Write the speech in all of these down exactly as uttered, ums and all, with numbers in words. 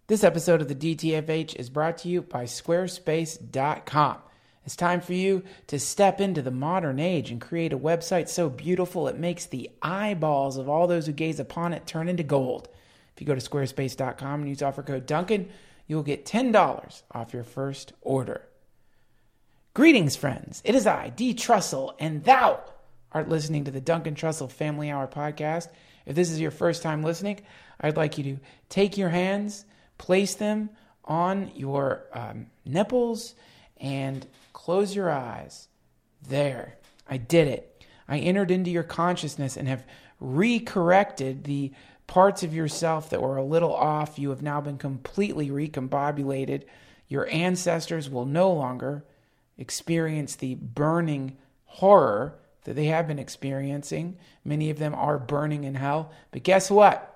This episode of the D T F H is brought to you by Squarespace dot com. It's time for you to step into the modern age and create a website so beautiful it makes the eyeballs of all those who gaze upon it turn into gold. If you go to Squarespace dot com and use offer code Duncan, you will get ten dollars off your first order. Greetings, friends. It is I, D. Trussell, and thou art listening to the Duncan Trussell Family Hour podcast. If this is your first time listening, I'd like you to take your hands, place them on your um, nipples, and close your eyes. There. I did it. I entered into your consciousness and have re-corrected the parts of yourself that were a little off. You have now been completely recombobulated. Your ancestors will no longer experience the burning horror that they have been experiencing. Many of them are burning in hell. But guess what?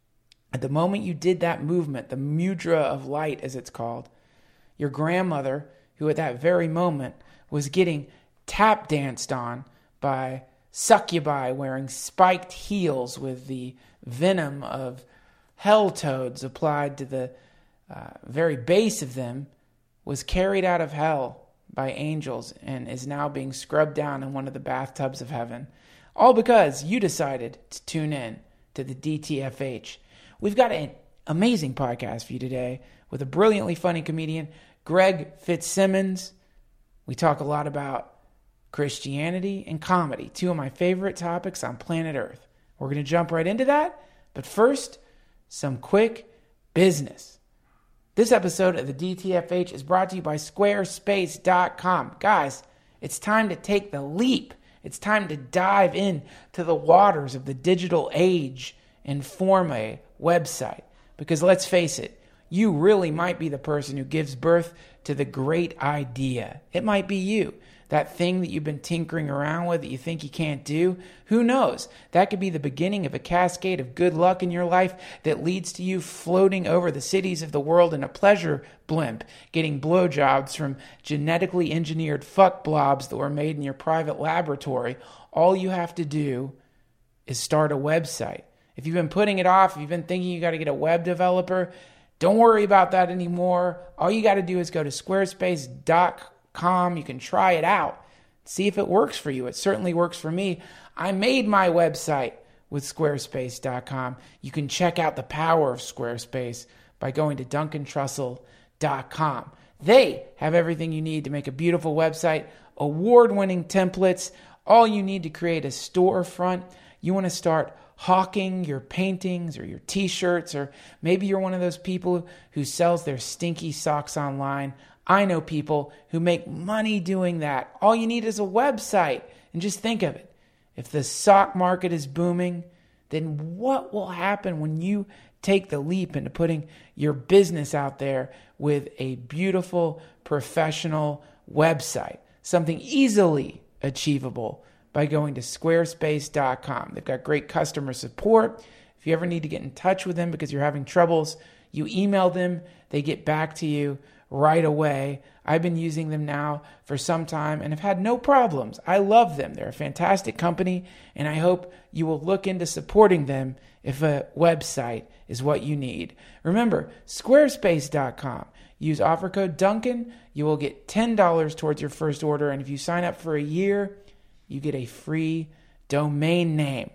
At the moment you did that movement, the mudra of light as it's called, your grandmother, who at that very moment was getting tap danced on by succubi wearing spiked heels with the venom of hell toads applied to the uh, very base of them, was carried out of hell by angels and is now being scrubbed down in one of the bathtubs of heaven. All because you decided to tune in to the D T F H. We've got an amazing podcast for you today with a brilliantly funny comedian, Greg Fitzsimmons. We talk a lot about Christianity and comedy, two of my favorite topics on planet Earth. We're going to jump right into that, but first, some quick business. This episode of the D T F H is brought to you by Squarespace dot com. Guys, it's time to take the leap. It's time to dive in to the waters of the digital age and form a website. Because let's face it, you really might be the person who gives birth to the great idea. It might be you. That thing that you've been tinkering around with that you think you can't do, who knows? That could be the beginning of a cascade of good luck in your life that leads to you floating over the cities of the world in a pleasure blimp, getting blowjobs from genetically engineered fuck blobs that were made in your private laboratory. All you have to do is start a website. If you've been putting it off, if you've been thinking you got to get a web developer, don't worry about that anymore. All you got to do is go to Squarespace dot com. You can try it out. See if it works for you. It certainly works for me. I made my website with Squarespace dot com. You can check out the power of Squarespace by going to Duncan Trussell dot com. They have everything you need to make a beautiful website, award-winning templates. All you need to create a storefront. You want to start hawking your paintings or your t-shirts, or maybe you're one of those people who sells their stinky socks online. I know people who make money doing that. All you need is a website. And just think of it. If the sock market is booming, then what will happen when you take the leap into putting your business out there with a beautiful, professional website? Something easily achievable by going to Squarespace dot com. They've got great customer support. If you ever need to get in touch with them because you're having troubles, you email them, they get back to you right away. I've been using them now for some time and have had no problems. I love them. They're a fantastic company, and I hope you will look into supporting them if a website is what you need. Remember, Squarespace dot com. Use offer code Duncan. You will get ten dollars towards your first order, and if you sign up for a year, you get a free domain name.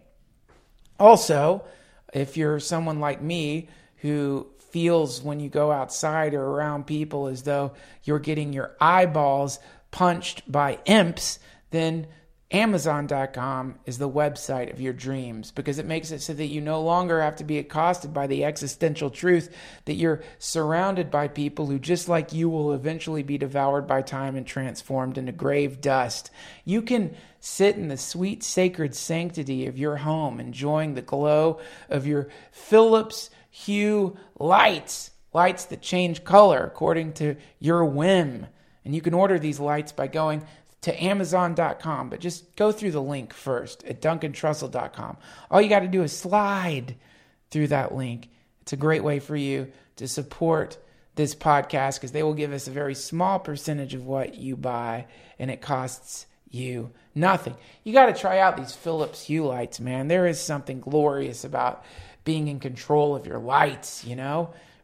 Also, if you're someone like me who feels when you go outside or around people as though you're getting your eyeballs punched by imps, then Amazon dot com is the website of your dreams, because it makes it so that you no longer have to be accosted by the existential truth that you're surrounded by people who, just like you, will eventually be devoured by time and transformed into grave dust. You can sit in the sweet sacred sanctity of your home, enjoying the glow of your Philips Hue lights, lights that change color according to your whim. And you can order these lights by going to Amazon dot com, but just go through the link first at Duncan Trussell dot com. All you got to do is slide through that link. It's a great way for you to support this podcast, because they will give us a very small percentage of what you buy, and it costs you nothing. You got to try out these Philips Hue lights, man. There is something glorious about being in control of your lights, you know?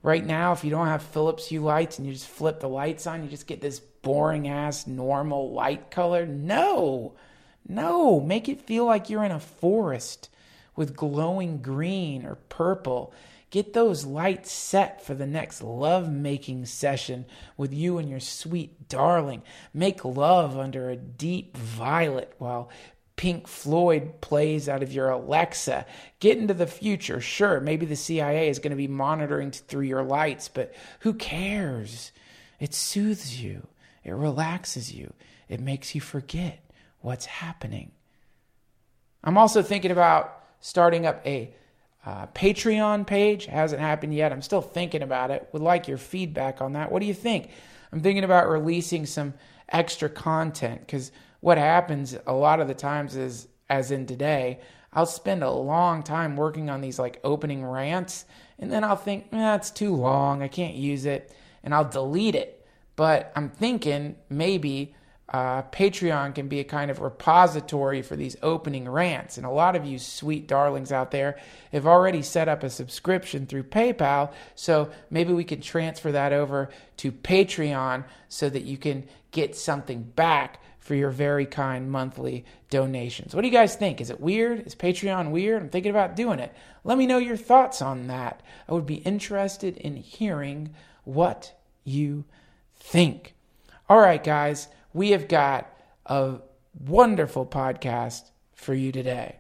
right now, if you don't have Philips Hue lights and you just flip the lights on, you just get this boring ass normal light color. No, no, make it feel like you're in a forest with glowing green or purple. Get those lights set for the next love-making session with you and your sweet darling. Make love under a deep violet while Pink Floyd plays out of your Alexa. Get into the future. Sure, maybe the C I A is going to be monitoring through your lights, but who cares? It soothes you. It relaxes you. It makes you forget what's happening. I'm also thinking about starting up a uh, Patreon page. It hasn't happened yet. I'm still thinking about it. Would like your feedback on that. What do you think? I'm thinking about releasing some extra content, because what happens a lot of the times is, as in today, I'll spend a long time working on these like opening rants, and then I'll think, eh, it's too long, I can't use it, and I'll delete it. But I'm thinking maybe uh, Patreon can be a kind of repository for these opening rants. And a lot of you sweet darlings out there have already set up a subscription through PayPal, so maybe we could transfer that over to Patreon so that you can get something back for your very kind monthly donations. What do you guys think? Is it weird? Is Patreon weird? I'm thinking about doing it. Let me know your thoughts on that. I would be interested in hearing what you think. All right, guys, we have got a wonderful podcast for you today.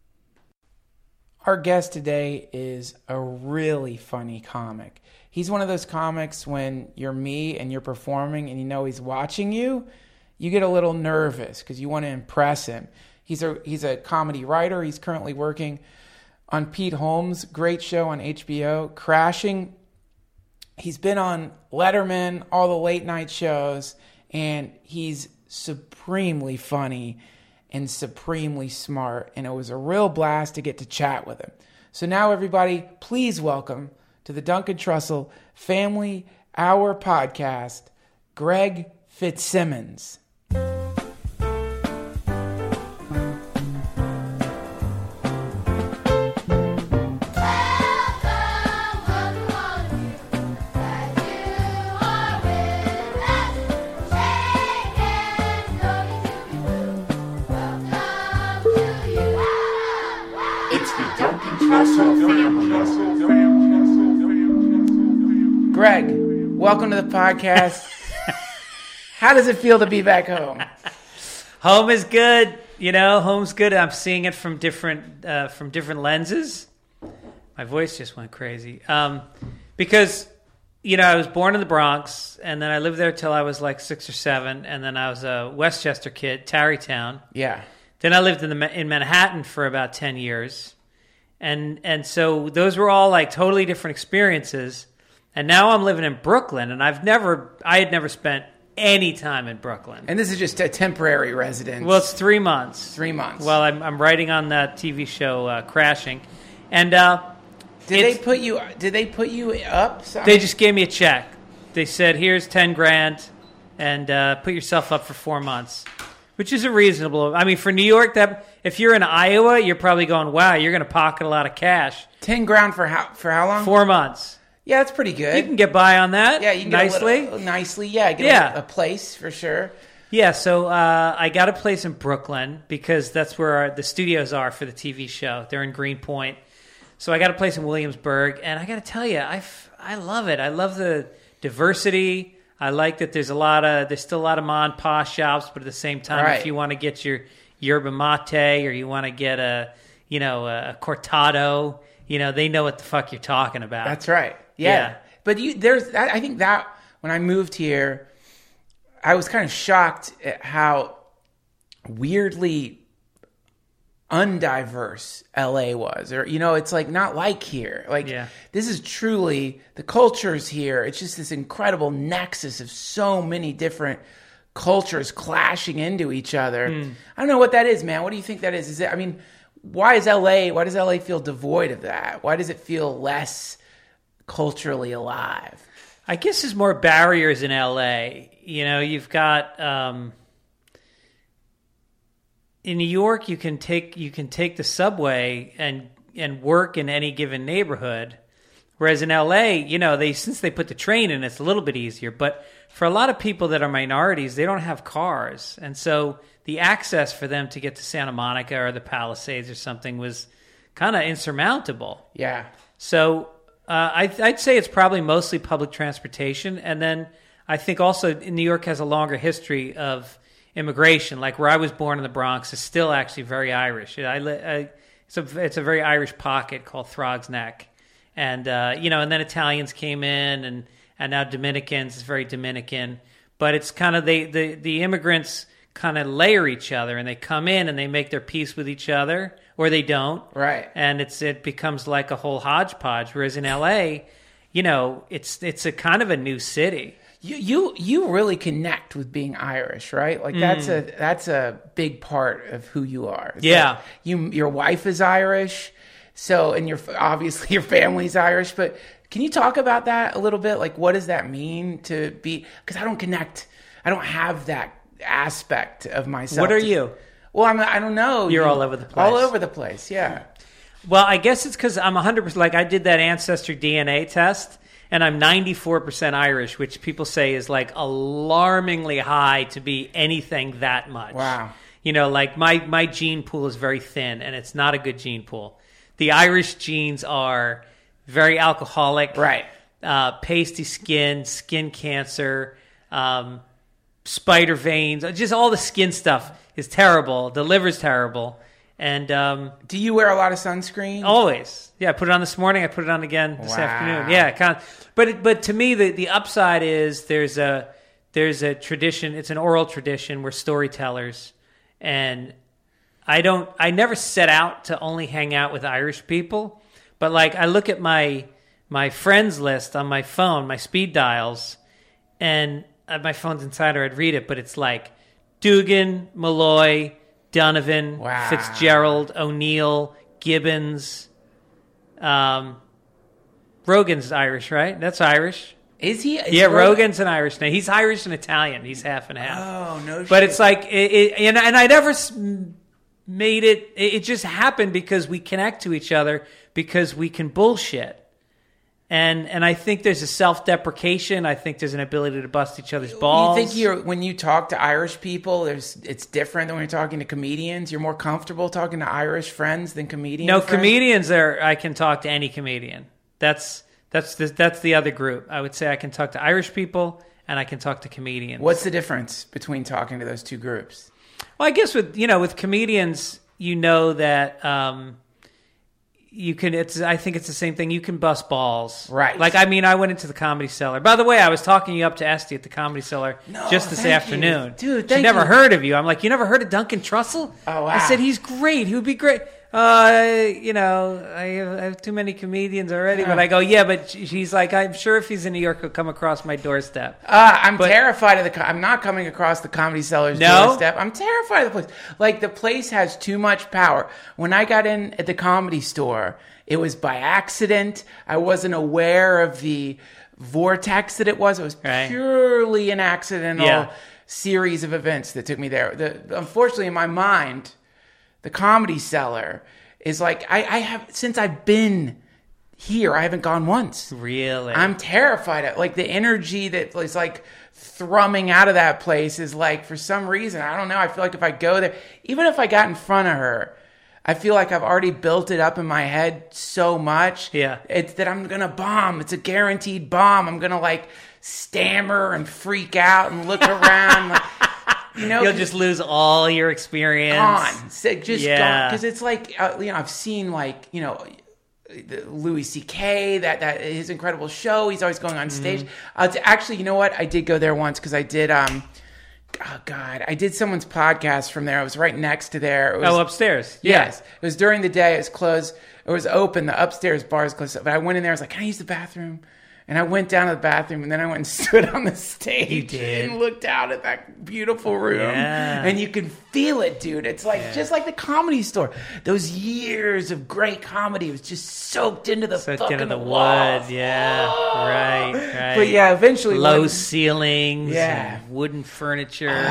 Our guest today is a really funny comic. He's one of those comics when you're me and you're performing and you know he's watching you, you get a little nervous because you want to impress him. He's a he's a comedy writer. He's currently working on Pete Holmes' great show on H B O, Crashing. He's been on Letterman, all the late night shows, and he's supremely funny and supremely smart, and it was a real blast to get to chat with him. So now, everybody, please welcome to the Duncan Trussell Family Hour podcast, Greg Fitzsimmons. Greg, welcome to the podcast. How does it feel to be back home? Home is good. You know, home's good. I'm seeing it from different uh, from different lenses. My voice just went crazy. Um, because, you know, I was born in the Bronx, and then I lived there till I was like six or seven, and then I was a Westchester kid, Tarrytown. Yeah. Then I lived in the in Manhattan for about ten years. And and so those were all like totally different experiences. And now I'm living in Brooklyn, and I've never, I had never spent any time in Brooklyn. And this is just a temporary residence. Well, it's three months. Three months. Well, I'm I'm writing on that T V show uh, Crashing, and uh, did they put you? Did they put you up? Some? They just gave me a check. They said, "Here's ten grand, and uh, put yourself up for four months," which is a reasonable. I mean, for New York, that if you're in Iowa, you're probably going, "Wow, you're going to pocket a lot of cash." Ten grand for how for how long? Four months. Yeah, that's pretty good. You can get by on that. Yeah, you can nicely. get a little, nicely. Yeah, get yeah. a, a place for sure. Yeah, so uh, I got a place in Brooklyn because that's where our, the studios are for the T V show. They're in Greenpoint. So I got a place in Williamsburg, and I got to tell you, I, f- I love it. I love the diversity. I like that there's a lot of there's still a lot of ma and pa shops, but at the same time, right. if you want to get your yerba mate or you want to get a you know a cortado, you know they know what the fuck you're talking about. That's right. Yeah. yeah. But you, there's, I think that when I moved here, I was kind of shocked at how weirdly undiverse L A was. Or, you know, it's like not like here. Like, yeah. This is truly, the cultures here, it's just this incredible nexus of so many different cultures clashing into each other. Mm. I don't know what that is, man. What do you think that is? Is it, I mean, why is L A, why does L A feel devoid of that? Why does it feel less culturally alive? I guess there's more barriers in L A. You know, you've got um, in New York, you can take you can take the subway and and work in any given neighborhood, Whereas in L A, you know, they since they put the train in, it's a little bit easier. But for a lot of people that are minorities, they don't have cars. And so the access for them to get to Santa Monica or the Palisades or something was kind of insurmountable. Yeah. So uh, I'd, I'd say it's probably mostly public transportation. And then I think also New York has a longer history of immigration. Like where I was born in the Bronx is still actually very Irish. I, I, it's, a, it's a very Irish pocket called Throgs Neck. And, uh, you know, and then Italians came in and, and now Dominicans is very Dominican. But it's kind of they, the, the immigrants kind of layer each other and they come in and they make their peace with each other or they don't. Right. And it's it becomes like a whole hodgepodge. Whereas in L A, you know, it's it's a kind of a new city. You you you really connect with being Irish, right? Like that's mm. a that's a big part of who you are. It's yeah. Like you your wife is Irish, so and your obviously your family's Irish, but can you talk about that a little bit? Like what does that mean to be, because I don't connect. I don't have that aspect of myself. What are to, you? Well, I'm I don't know. You're you, all over the place. All over the place. Yeah. Well, I guess it's cuz I'm one hundred percent like I did that ancestry D N A test. And I'm ninety-four percent Irish, which people say is like alarmingly high to be anything that much. Wow. You know, like my, my gene pool is very thin, and it's not a good gene pool. The Irish genes are very alcoholic, right? Uh, pasty skin, skin cancer, um, spider veins, just all the skin stuff is terrible. The liver's terrible. And um, do you wear a lot of sunscreen? Always. Yeah, I put it on this morning. I put it on again this wow. afternoon. Yeah, kind of, but it, but to me, the, the upside is there's a there's a tradition. It's an oral tradition. We're storytellers, and I don't. I never set out to only hang out with Irish people, but like I look at my my friends list on my phone, my speed dials, and uh, my phone's Insider. I'd read it, but it's like Dugan, Malloy, Donovan, wow. Fitzgerald, O'Neill, Gibbons. Um, Rogan's Irish, right? That's Irish. Is he? Is yeah, Rogan? Rogan's an Irish name. He's Irish and Italian. He's half and half. Oh, no shit. But it's like, it, it, and, and I never made it, it just happened because we connect to each other because we can bullshit. And and I think there's a self-deprecation. I think there's an ability to bust each other's balls. You think you're when you talk to Irish people, there's it's different than when you're talking to comedians? You're more comfortable talking to Irish friends than comedians? No, friends? comedians are. I can talk to any comedian. That's that's the, that's the other group. I would say I can talk to Irish people and I can talk to comedians. What's the difference between talking to those two groups? Well, I guess with you know with comedians, you know that. Um, You can. It's. I think it's the same thing. You can bust balls, right? Like I mean, I went into the Comedy Cellar. By the way, I was talking you up to Esty at the Comedy Cellar no, just this afternoon, you. dude. She thank never you. heard of you. I'm like, you never heard of Duncan Trussell? Oh wow! I said he's great. He would be great. Uh, you know, I have, I have too many comedians already. But I go, yeah. But she's like, I'm sure if he's in New York, he'll come across my doorstep. Uh, I'm but, terrified of the. Co- I'm not coming across the Comedy Cellar's no? doorstep. I'm terrified of the place. Like the place has too much power. When I got in at the Comedy Store, it was by accident. I wasn't aware of the vortex that it was. It was right. purely an accidental yeah. series of events that took me there. The, unfortunately, in my mind, the Comedy Cellar is like, I, I have, since I've been here, I haven't gone once. Really? I'm terrified of, like, the energy that is, like, thrumming out of that place is, like, for some reason, I don't know, I feel like if I go there, even if I got in front of her, I feel like I've already built it up in my head so much yeah. it's that I'm going to bomb. It's a guaranteed bomb. I'm going to, like, stammer and freak out and look around, like, you know, you'll just lose all your experience. Gone. So just yeah. gone. Because it's like, uh, you know, I've seen like, you know, Louis C K, that, that his incredible show. He's always going on stage. Mm. Uh, to, actually, you know what? I did go there once because I did, um, oh God, I did someone's podcast from there. I was right next to there. It was, oh, upstairs. Yeah. Yes. It was during the day. It was closed. It was open. The upstairs bar is closed. But I went in there. I was like, can I use the bathroom? And I went down to the bathroom, and then I went and stood on the stage you did. and looked out at that beautiful room. Yeah. And you can feel it, dude. It's like yeah. just like the Comedy Store. Those years of great comedy was just soaked into the soaked fucking into the walls. wood. Yeah, oh. right, right. But yeah, eventually low when, ceilings, yeah, and wooden furniture. Uh,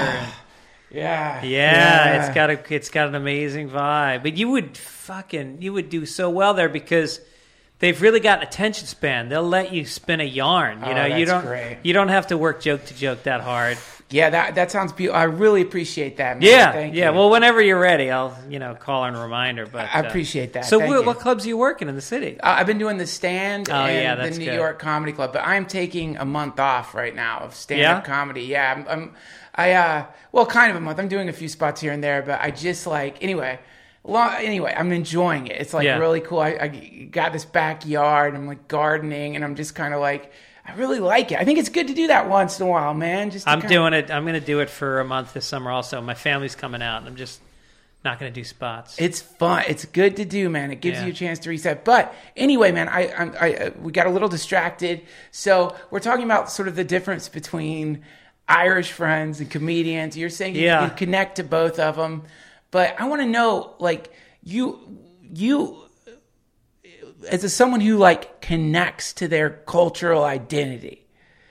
yeah. yeah, yeah, it's got a it's got an amazing vibe. But you would fucking you would do so well there because they've really got attention span. They'll let you spin a yarn. You Oh, know, you that's don't great. you don't have to work joke to joke that hard. Yeah, that that sounds beautiful. I really appreciate that, man. Yeah, Thank yeah. you. Well, whenever you're ready, I'll you know call and remind her. But I uh, appreciate that. So, Thank what, you. what clubs are you working in the city? Uh, I've been doing the Stand Oh, and yeah, the that's New good. York Comedy Club, but I'm taking a month off right now of stand-up Yeah? comedy. Yeah, I'm, I'm I uh, well, kind of a month. I'm doing a few spots here and there, but I just like anyway. Long, anyway, I'm enjoying it. It's like Yeah. really cool. I, I got this backyard. I'm like gardening, and I'm just kind of like. I really like it. I think it's good to do that once in a while, man. Just to I'm kinda- doing it. I'm going to do it for a month this summer. Also, my family's coming out, and I'm just not going to do spots. It's fun. It's good to do, man. It gives Yeah. you a chance to reset. But anyway, man, I, I, I, uh, we got a little distracted. So we're talking about sort of the difference between Irish friends and comedians. You're saying you, Yeah. you connect to both of them, but I want to know, like, you, you, as a, someone who like connects to their cultural identity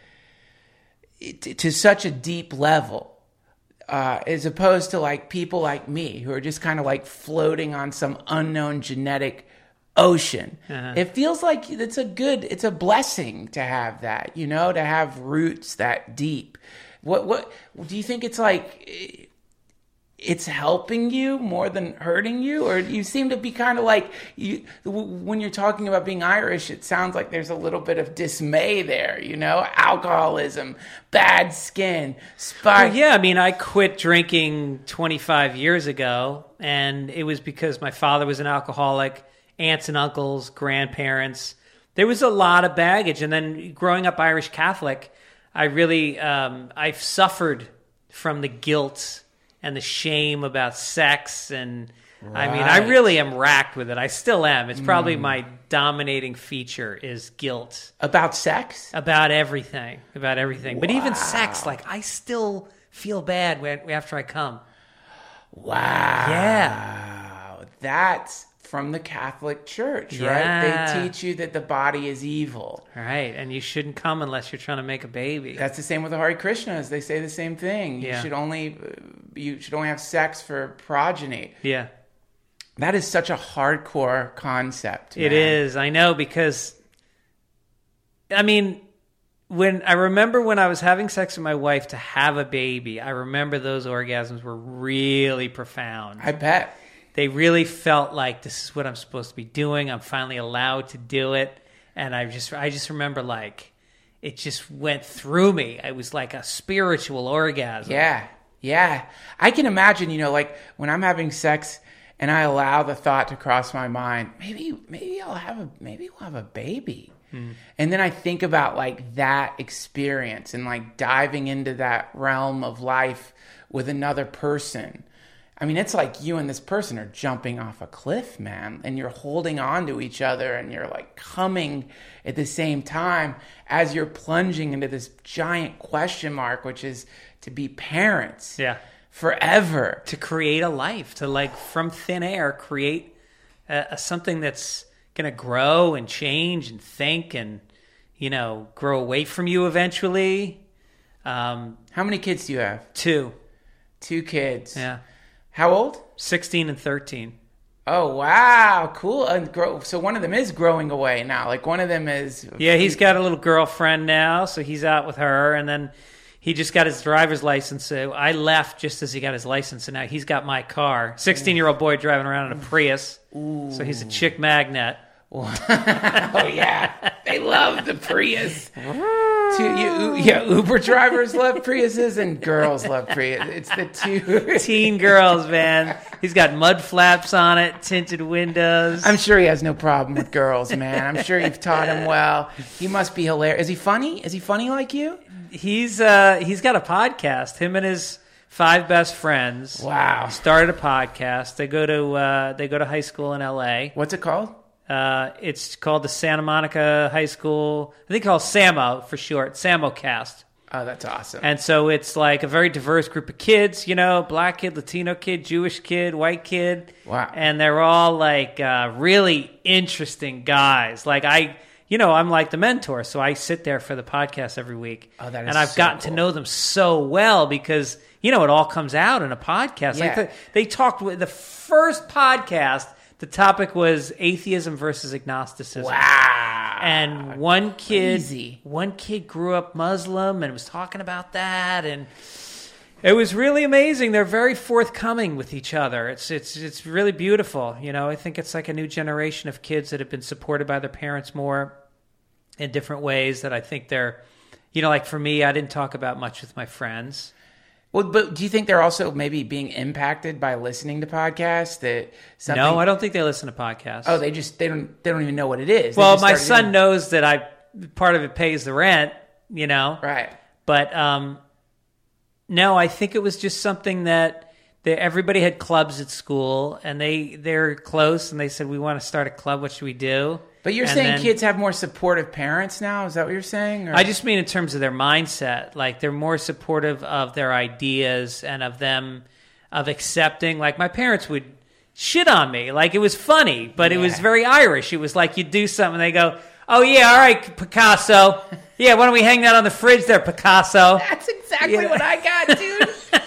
to, to such a deep level. Uh, as opposed to like people like me who are just kind of like floating on some unknown genetic ocean. Uh-huh. It feels like it's a good, it's a blessing to have that, you know, to have roots that deep. What, what, do you think it's like, it's helping you more than hurting you? Or you seem to be kind of like, you, when you're talking about being Irish, it sounds like there's a little bit of dismay there, you know, alcoholism, bad skin, spike. Well, yeah, I mean, I quit drinking twenty-five years ago, and it was because my father was an alcoholic, aunts and uncles, grandparents. There was a lot of baggage. And then growing up Irish Catholic, I really, um, I've suffered from the guilt and the shame about sex. And I mean, I Right. really am racked with it. I still am. It's probably my dominating feature is guilt. About sex? About everything, about everything. But even Wow. sex, like I still feel bad when, after I come. Wow. Yeah. That's from the Catholic Church, Yeah. right? They teach you that the body is evil. All right, and you shouldn't come unless you're trying to make a baby. That's the same with the Hare Krishnas. They say the same thing. You Yeah. should only you should only have sex for progeny. Yeah, That is such a hardcore concept. it man. is. I know because, I mean, when I remember when I was having sex with my wife to have a baby, I remember those orgasms were really profound. I bet. They really felt like this is what I'm supposed to be doing. I'm finally allowed to do it, and I just, I just remember like it just went through me. It was like a spiritual orgasm. Yeah. Yeah. I can imagine, you know, like when I'm having sex and I allow the thought to cross my mind, maybe maybe I'll have a maybe we'll have a baby. Hmm. And then I think about like that experience and like diving into that realm of life with another person. I mean, it's like you and this person are jumping off a cliff, man, and you're holding on to each other and you're like coming at the same time as you're plunging into this giant question mark, which is to be parents Yeah. forever. To create a life, to like from thin air create a, a, something that's going to grow and change and think and, you know, grow away from you eventually. Um, How many kids do you have? two. Two kids. Yeah. How old? sixteen and thirteen. Oh, wow. Cool. And grow. So one of them is growing away now. Like one of them is. Yeah, he's got a little girlfriend now, so he's out with her. And then he just got his driver's license. So I left just as he got his license, and now he's got my car. sixteen-year-old boy driving around in a Prius. Ooh. So he's a chick magnet. Oh, yeah. They love the Prius. Two, you, yeah, Uber drivers love Priuses and girls love Prius. It's the two. Teen girls, man. He's got mud flaps on it, tinted windows. I'm sure he has no problem with girls, man. I'm sure you've taught him well. He must be hilarious. Is he funny? Is he funny like you? He's uh he's got a podcast. Him and his five best friends. Wow. Started a podcast. They go to uh, they go to high school in L A. What's it called? Uh, it's called the Santa Monica High School. I think called SAMO for short. SAMOcast. Oh, that's awesome. And so it's like a very diverse group of kids, you know, black kid, Latino kid, Jewish kid, white kid. Wow. And they're all like uh, really interesting guys. Like I, you know, I'm like the mentor, so I sit there for the podcast every week. Oh, that is And I've so gotten cool. to know them so well because, you know, it all comes out in a podcast. Yeah. Like the, they talked with the first podcast The topic was atheism versus agnosticism. Wow. And one kid, Crazy. one kid grew up Muslim and was talking about that, and it was really amazing. They're very forthcoming with each other. It's it's it's really beautiful. You know, I think it's like a new generation of kids that have been supported by their parents more in different ways. That I think they're, you know, like for me, I didn't talk about much with my friends. Well, but do you think they're also maybe being impacted by listening to podcasts? That something... No, I don't think they listen to podcasts. Oh, they just they don't they don't even know what it is. They Well, just my started son doing- knows that I part of it pays the rent. You know, right? But um, no, I think it was just something that they, everybody had clubs at school, and they they're close, and they said we want to start a club. What should we do? But you're And saying then- kids have more supportive parents now? Is that what you're saying? Or? I just mean in terms of their mindset. Like they're more supportive of their ideas and of them of accepting. Like my parents would shit on me. Like it was funny, but it was Yeah. very Irish. It was like you do something, and they go, "Oh yeah, all right, Picasso. Yeah, why don't we hang that on the fridge there, Picasso?" That's exactly Yeah. what I got, dude.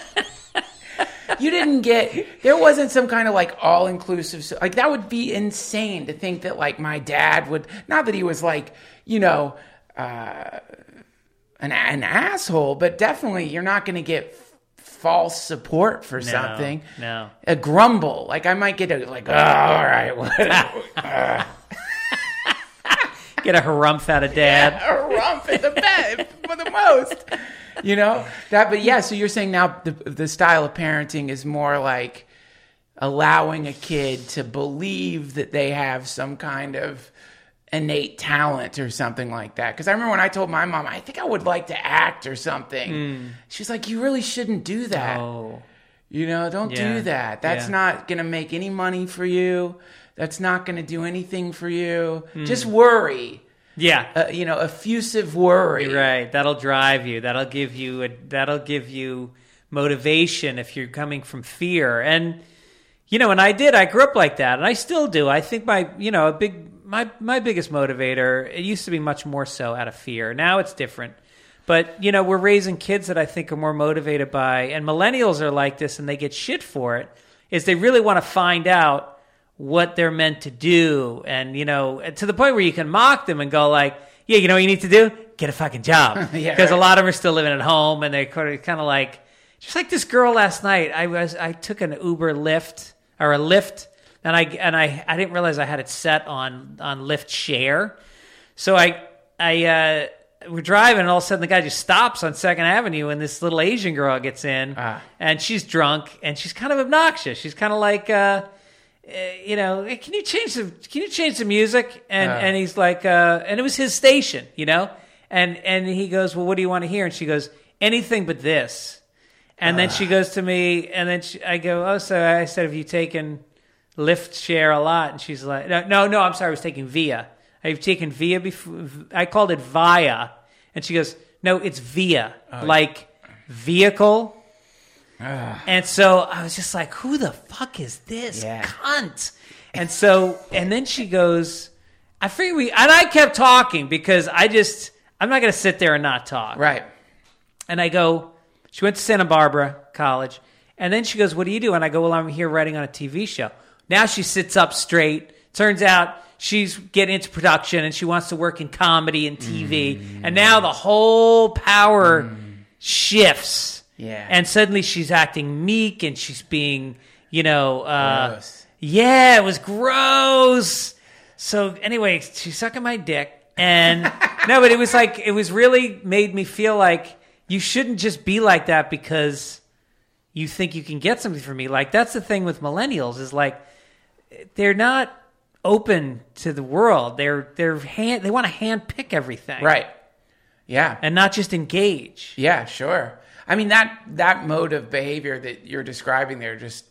You didn't get, there wasn't some kind of like all inclusive, like that would be insane to think that like my dad would, not that he was like, you know, uh, an, an asshole, but definitely you're not going to get f- false support for something. No. A grumble. Like I might get a, like, oh, all right. uh, Get a harumph out of dad. a rump at the bed for the most. You know that, but yeah. So you're saying now the the style of parenting is more like allowing a kid to believe that they have some kind of innate talent or something like that. Because I remember when I told my mom, I think I would like to act or something. Mm. She's like, "You really shouldn't do that. Oh. You know, don't Yeah. do that. That's Yeah. not going to make any money for you. That's not going to do anything for you. Mm. Just worry." Yeah. Uh, you know, effusive worry. You're right. That'll drive you. That'll give you a, that'll give you motivation if you're coming from fear. And you know, and I did. I grew up like that, and I still do. I think my, you know, a big my my biggest motivator. It used to be much more so out of fear. Now it's different. But you know, we're raising kids that I think are more motivated by, and millennials are like this, and they get shit for it. Is they really want to find out what they're meant to do, and you know, to the point where you can mock them and go like, yeah, you know what you need to do? Get a fucking job. Because Yeah, a right. lot of them are still living at home, and they're kind of like, just like this girl last night. I was I took an Uber Lyft or a Lyft, and I and I I didn't realize I had it set on on Lyft Share, so I I uh, we're driving, and all of a sudden the guy just stops on Second Avenue, and this little Asian girl gets in, Ah. and she's drunk, and she's kind of obnoxious. She's kind of like. Uh, Uh, you know, "Hey, can you change the can you change the music?" And Uh. and he's like, uh, and it was his station, you know, and and he goes, "Well, what do you want to hear?" And she goes, "Anything but this." And then she goes to me, and then she, I go, "Oh, so I said, have you taken Lyft Share a lot?" And she's like, "No, no, no I'm sorry, I was taking Via. I've taken Via before. I called it Via." And she goes, "No, it's Via, like vehicle." And so I was just like, who the fuck is this Yeah. cunt? And so, and then she goes, I figured we, and I kept talking because I just, I'm not going to sit there and not talk. Right. And I go, she went to Santa Barbara College. And then she goes, what do you do? And I go, well, I'm here writing on a T V show. Now she sits up straight. Turns out she's getting into production and she wants to work in comedy and T V. Mm. And now the whole power mm. shifts. Yeah. And suddenly she's acting meek and she's being, you know, uh, Gross. yeah, it was gross. So anyway, she's sucking my dick. And no, but it was like, it was really made me feel like you shouldn't just be like that because you think you can get something from me. Like that's the thing with millennials is like, they're not open to the world. They're, they're hand, they want to hand pick everything. Right. Yeah. And not just engage. Yeah, sure. I mean, that that mode of behavior that you're describing there just,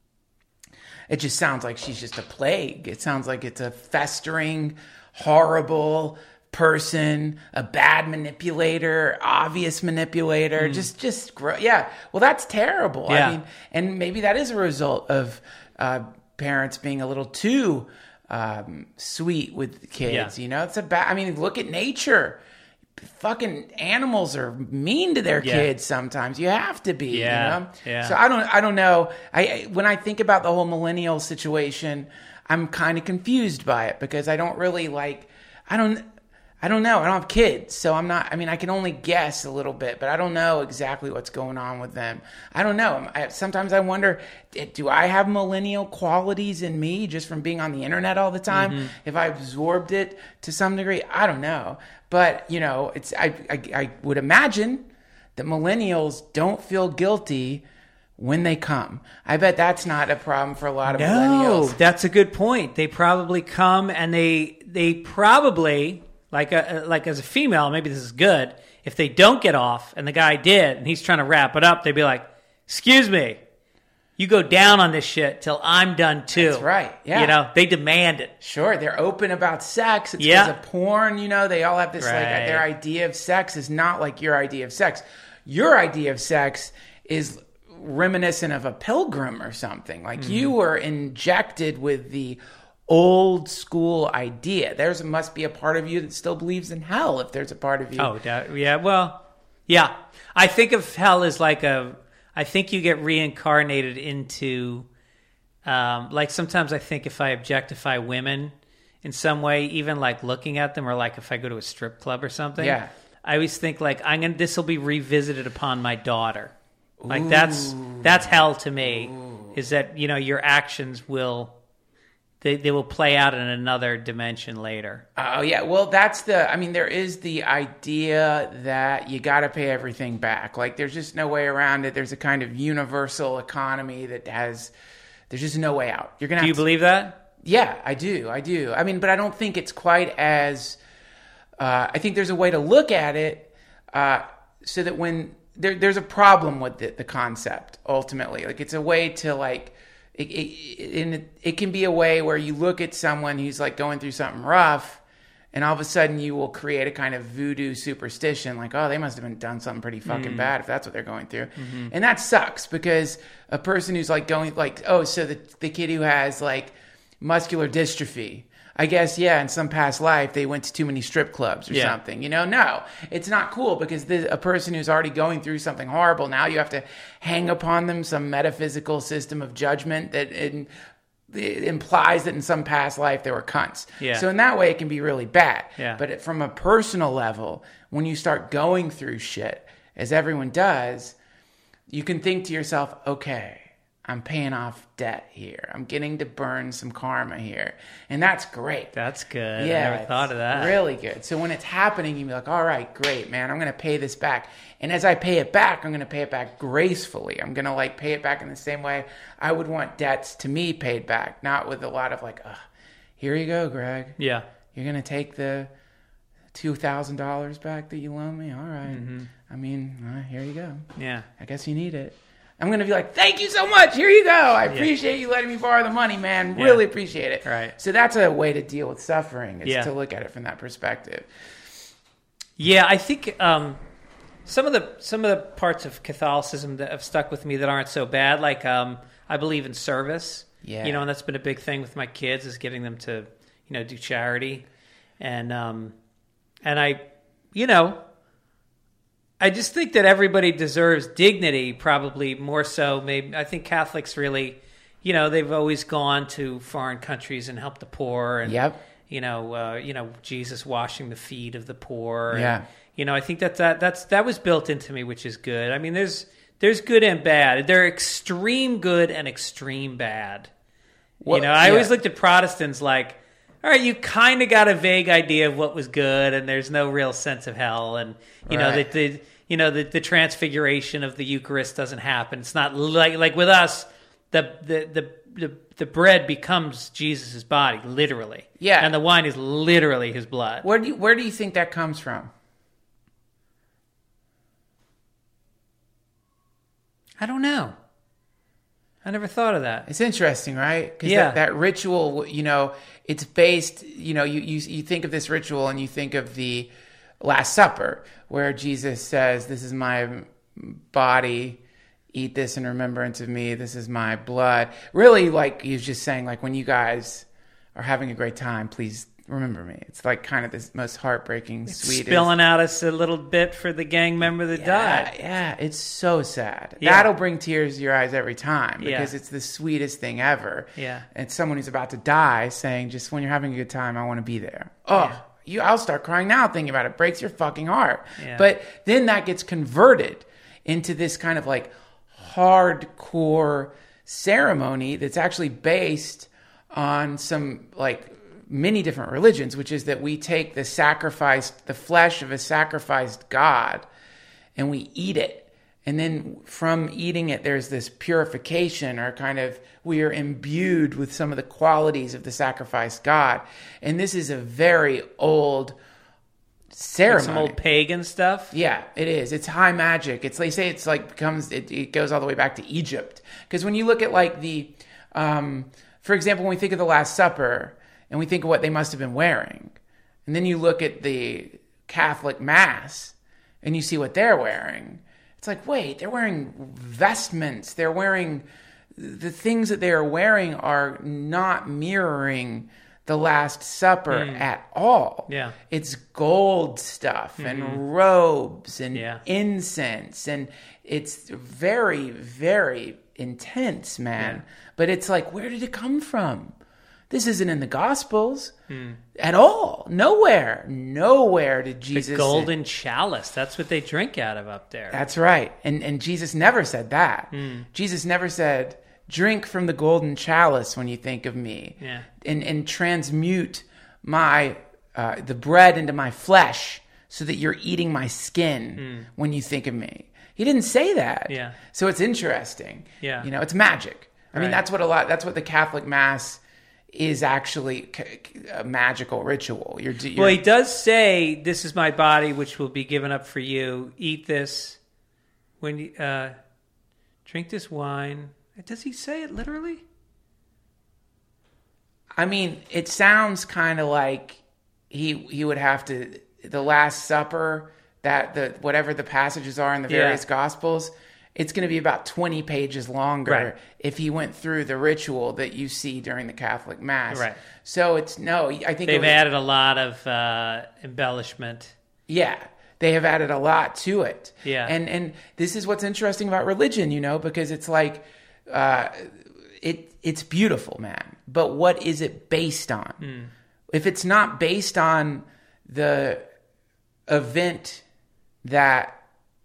it just sounds like she's just a plague. It sounds like it's a festering, horrible person, a bad manipulator, obvious manipulator, mm. just, just, gro- yeah. Well, that's terrible. Yeah. I mean, and maybe that is a result of uh, parents being a little too um, sweet with kids, Yeah. you know? It's a bad, I mean, look at nature. Fucking animals are mean to their Yeah. kids sometimes. You have to be, Yeah. you know? Yeah. So I don't I don't know. I I- when I think about the whole millennial situation, I'm kind of confused by it because I don't really like, I don't, I don't know. I don't have kids, so I'm not, I mean, I can only guess a little bit, but I don't know exactly what's going on with them. I don't know. I, sometimes I wonder, do I have millennial qualities in me just from being on the internet all the time? Mm-hmm. If I absorbed it to some degree, I don't know. But, you know, it's, I, I, I would imagine that millennials don't feel guilty when they come. I bet that's not a problem for a lot of no, millennials. No, that's a good point. They probably come and they, they probably... Like a, like as a female, maybe this is good. If they don't get off and the guy did and he's trying to wrap it up, they'd be like, excuse me, you go down on this shit till I'm done too. That's right. Yeah. You know, they demand it. Sure. They're open about sex. It's yeah. because of porn. You know, they all have this, right. like, their idea of sex is not like your idea of sex. Your idea of sex is reminiscent of a pilgrim or something. Like mm-hmm. you were injected with the old school idea. There's must be a part of you that still believes in hell if there's a part of you. Oh, yeah. Well, yeah. I think of hell as like a, I think you get reincarnated into, um, like sometimes I think if I objectify women in some way, even like looking at them or like if I go to a strip club or something, yeah. I always think like, I'm going to, this will be revisited upon my daughter. Like Ooh. that's, that's hell to me Ooh. Is that, you know, your actions will, They they will play out in another dimension later. Oh, yeah. Well, that's the... I mean, there is the idea that you got to pay everything back. Like, there's just no way around it. There's a kind of universal economy that has... There's just no way out. You're gonna. Do you to, believe that? Yeah, I do. I do. I mean, but I don't think it's quite as... Uh, I think there's a way to look at it uh, so that when... There, there's a problem with the, the concept, ultimately. Like, it's a way to, like... It, it, it, it can be a way where you look at someone who's like going through something rough and all of a sudden you will create a kind of voodoo superstition like, oh, they must have been done something pretty fucking mm. bad if that's what they're going through. Mm-hmm. And that sucks because a person who's like going like, oh, so the, the kid who has like muscular dystrophy, I guess, yeah, in some past life, they went to too many strip clubs or yeah. something. You know, no, it's not cool because the, a person who's already going through something horrible, now you have to hang upon them some metaphysical system of judgment that in, it implies that in some past life they were cunts. Yeah. So in that way, it can be really bad. Yeah. But it, from a personal level, when you start going through shit, as everyone does, you can think to yourself, okay, I'm paying off debt here. I'm getting to burn some karma here. And that's great. That's good. Yeah, I never thought of that. Really good. So when it's happening, you be like, all right, great, man. I'm going to pay this back. And as I pay it back, I'm going to pay it back gracefully. I'm going to like pay it back in the same way I would want debts to me paid back. Not with a lot of like, oh, here you go, Greg. Yeah. You're going to take the two thousand dollars back that you loaned me? All right. Mm-hmm. I mean, uh, here you go. Yeah. I guess you need it. I'm going to be like, thank you so much. Here you go. I appreciate yeah. you letting me borrow the money, man. Really yeah. appreciate it. Right. So that's a way to deal with suffering, is yeah. to look at it from that perspective. Yeah, I think um, some of the some of the parts of Catholicism that have stuck with me that aren't so bad, like um, I believe in service. Yeah. You know, and that's been a big thing with my kids, is getting them to, you know, do charity. And um, and I, you know, I just think that everybody deserves dignity, probably more so. Maybe I think Catholics really, you know, they've always gone to foreign countries and helped the poor, and yep. you know, uh, you know, Jesus washing the feet of the poor. And, yeah, you know, I think that, that that's that was built into me, which is good. I mean, there's there's good and bad. They're extreme good and extreme bad. Well, you know, I yeah. always looked at Protestants like, all right, you kind of got a vague idea of what was good, and there's no real sense of hell, and you right. know that the you know the, the transfiguration of the Eucharist doesn't happen. It's not like like with us, the the the the, the bread becomes Jesus' body, literally. Yeah, and the wine is literally his blood. Where do you, where do you think that comes from? I don't know. I never thought of that. It's interesting, right? Because yeah. that, that ritual, you know, it's based, you know, you, you you think of this ritual and you think of the Last Supper, where Jesus says, this is my body, eat this in remembrance of me, this is my blood. Really, like, he's just saying, like, when you guys are having a great time, please remember me. It's like kind of the most heartbreaking, sweet. Spilling out us a little bit for the gang member that yeah, died. Yeah, it's so sad. Yeah. That'll bring tears to your eyes every time because Yeah. it's the sweetest thing ever. Yeah. And someone who's about to die saying, just when you're having a good time, I want to be there. Oh, Yeah. you, I'll start crying now thinking about it. It breaks your fucking heart. Yeah. But then that gets converted into this kind of like hardcore ceremony that's actually based on some like many different religions, which is that we take the sacrificed, the flesh of a sacrificed God, and we eat it. And then from eating it, there's this purification, or kind of we are imbued with some of the qualities of the sacrificed God. And this is a very old ceremony. Some old pagan stuff. Yeah, it is. It's high magic. It's they say it's like becomes it, it goes all the way back to Egypt. Because when you look at like the, um, for example, when we think of the Last Supper and we think of what they must have been wearing, and then you look at the Catholic Mass and you see what they're wearing, it's like, wait, they're wearing vestments. They're wearing the things that they are wearing are not mirroring the Last Supper Mm. at all. Yeah. It's gold stuff and robes and Yeah. incense, and it's very, very intense, man. Yeah. But it's like, where did it come from? This isn't in the Gospels at all. Nowhere. Nowhere did Jesus The golden chalice. That's what they drink out of up there. That's right. And and Jesus never said that. Jesus never said, drink from the golden chalice when you think of me. Yeah. And and transmute my uh, the bread into my flesh so that you're eating my skin when you think of me. He didn't say that. Yeah. So it's interesting. Yeah. You know, it's magic. I mean, Right. that's what a lot that's what the Catholic Mass is actually a magical ritual. You're, you're Well, he does say, "This is my body, which will be given up for you. Eat this when you uh, drink this wine." Does he say it literally? I mean, it sounds kind of like he he would have to the Last Supper, that the whatever the passages are in the various Yeah. Gospels. It's going to be about twenty pages longer Right. if he went through the ritual that you see during the Catholic Mass. Right. So it's no, I think it They've was- added a lot of uh, embellishment. Yeah, they have added a lot to it. Yeah. and and this is what's interesting about religion, you know, because it's like, uh, it it's beautiful, man. But what is it based on? Hmm. If it's not based on the event that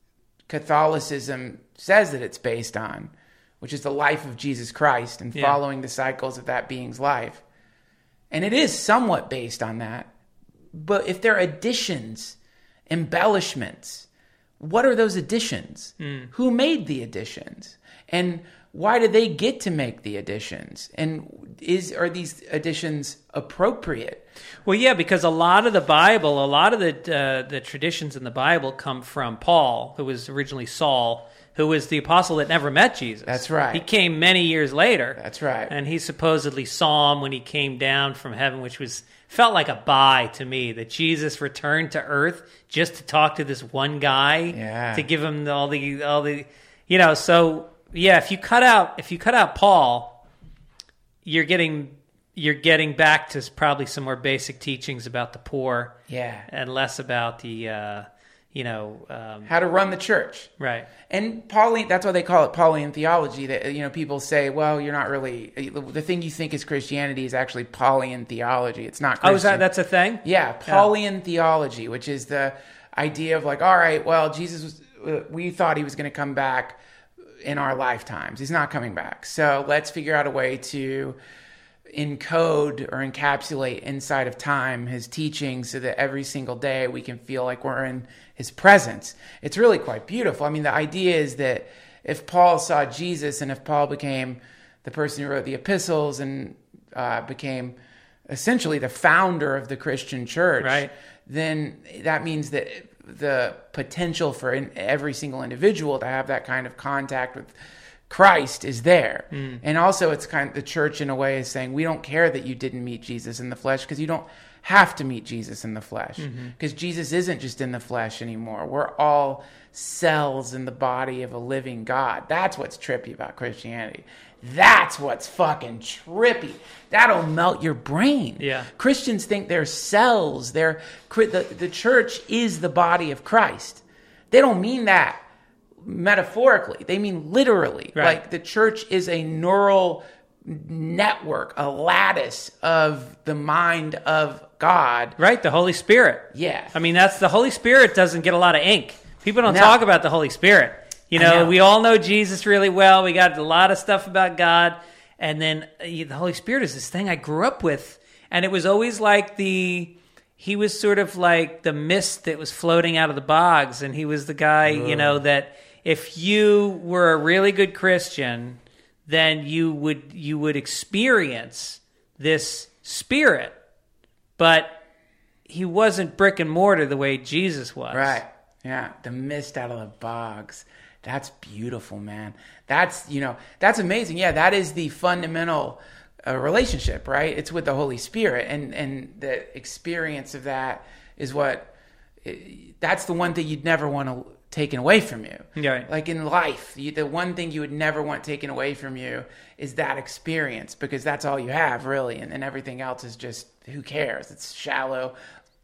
Catholicism says that it's based on, which is the life of Jesus Christ and Yeah. following the cycles of that being's life, and it is somewhat based on that. But if there are additions, embellishments, what are those additions? Who made the additions? And why do they get to make the additions? And is are these additions appropriate? Well, yeah, because a lot of the Bible, a lot of the uh, the traditions in the Bible come from Paul, who was originally Saul, who was the apostle that never met Jesus. That's right. He came many years later. That's right. And he supposedly saw him when he came down from heaven, which was felt like a bye to me, that Jesus returned to earth just to talk to this one guy, Yeah. to give him all the all the, you know. So yeah, if you cut out if you cut out Paul, you're getting you're getting back to probably some more basic teachings about the poor, Yeah. and less about the uh, you know um, How to run the church. right. And Pauline, that's why they call it Pauline theology. That, you know, people say, well, you're not really, the thing you think is Christianity is actually Pauline theology. It's not Christian. Oh, is that that's a thing? Yeah, Pauline theology, which is the idea of like, all right, well, Jesus was, uh, we thought he was going to come back in our lifetimes. He's not coming back. So let's figure out a way to encode or encapsulate inside of time his teachings so that every single day we can feel like we're in his presence. It's really quite beautiful. I mean, the idea is that if Paul saw Jesus and if Paul became the person who wrote the epistles and uh, became essentially the founder of the Christian church, Right. then that means that the potential for in, every single individual to have that kind of contact with Christ is there. Mm. And also it's kind of the church in a way is saying, we don't care that you didn't meet Jesus in the flesh because you don't have to meet Jesus in the flesh because mm-hmm. Jesus isn't just in the flesh anymore. We're all cells in the body of a living God. That's what's trippy about Christianity. That's what's fucking trippy. That'll melt your brain. Yeah. Christians think they're cells. They're the, the church is the body of Christ. They don't mean that metaphorically. They mean literally. Right. Like the church is a neural network, a lattice of the mind of God. Right, the Holy Spirit. Yeah. I mean, that's the Holy Spirit doesn't get a lot of ink. People don't No. talk about the Holy Spirit. You know, know. we all know Jesus really well. We got a lot of stuff about God. And then uh, the Holy Spirit is this thing I grew up with. And it was always like the, he was sort of like the mist that was floating out of the bogs. And he was the guy, Ugh. you know, that if you were a really good Christian, then you would you would experience this Spirit. But he wasn't brick and mortar the way Jesus was. Right. Yeah. The mist out of the bogs. That's beautiful, man. That's, you know, that's amazing. Yeah, that is the fundamental uh, relationship, right? It's with the Holy Spirit. And, and the experience of that is what, that's the one thing you'd never want to taken away from you. Yeah. Like in life, you, the one thing you would never want taken away from you is that experience, because that's all you have, really. And then everything else is just, who cares? It's shallow,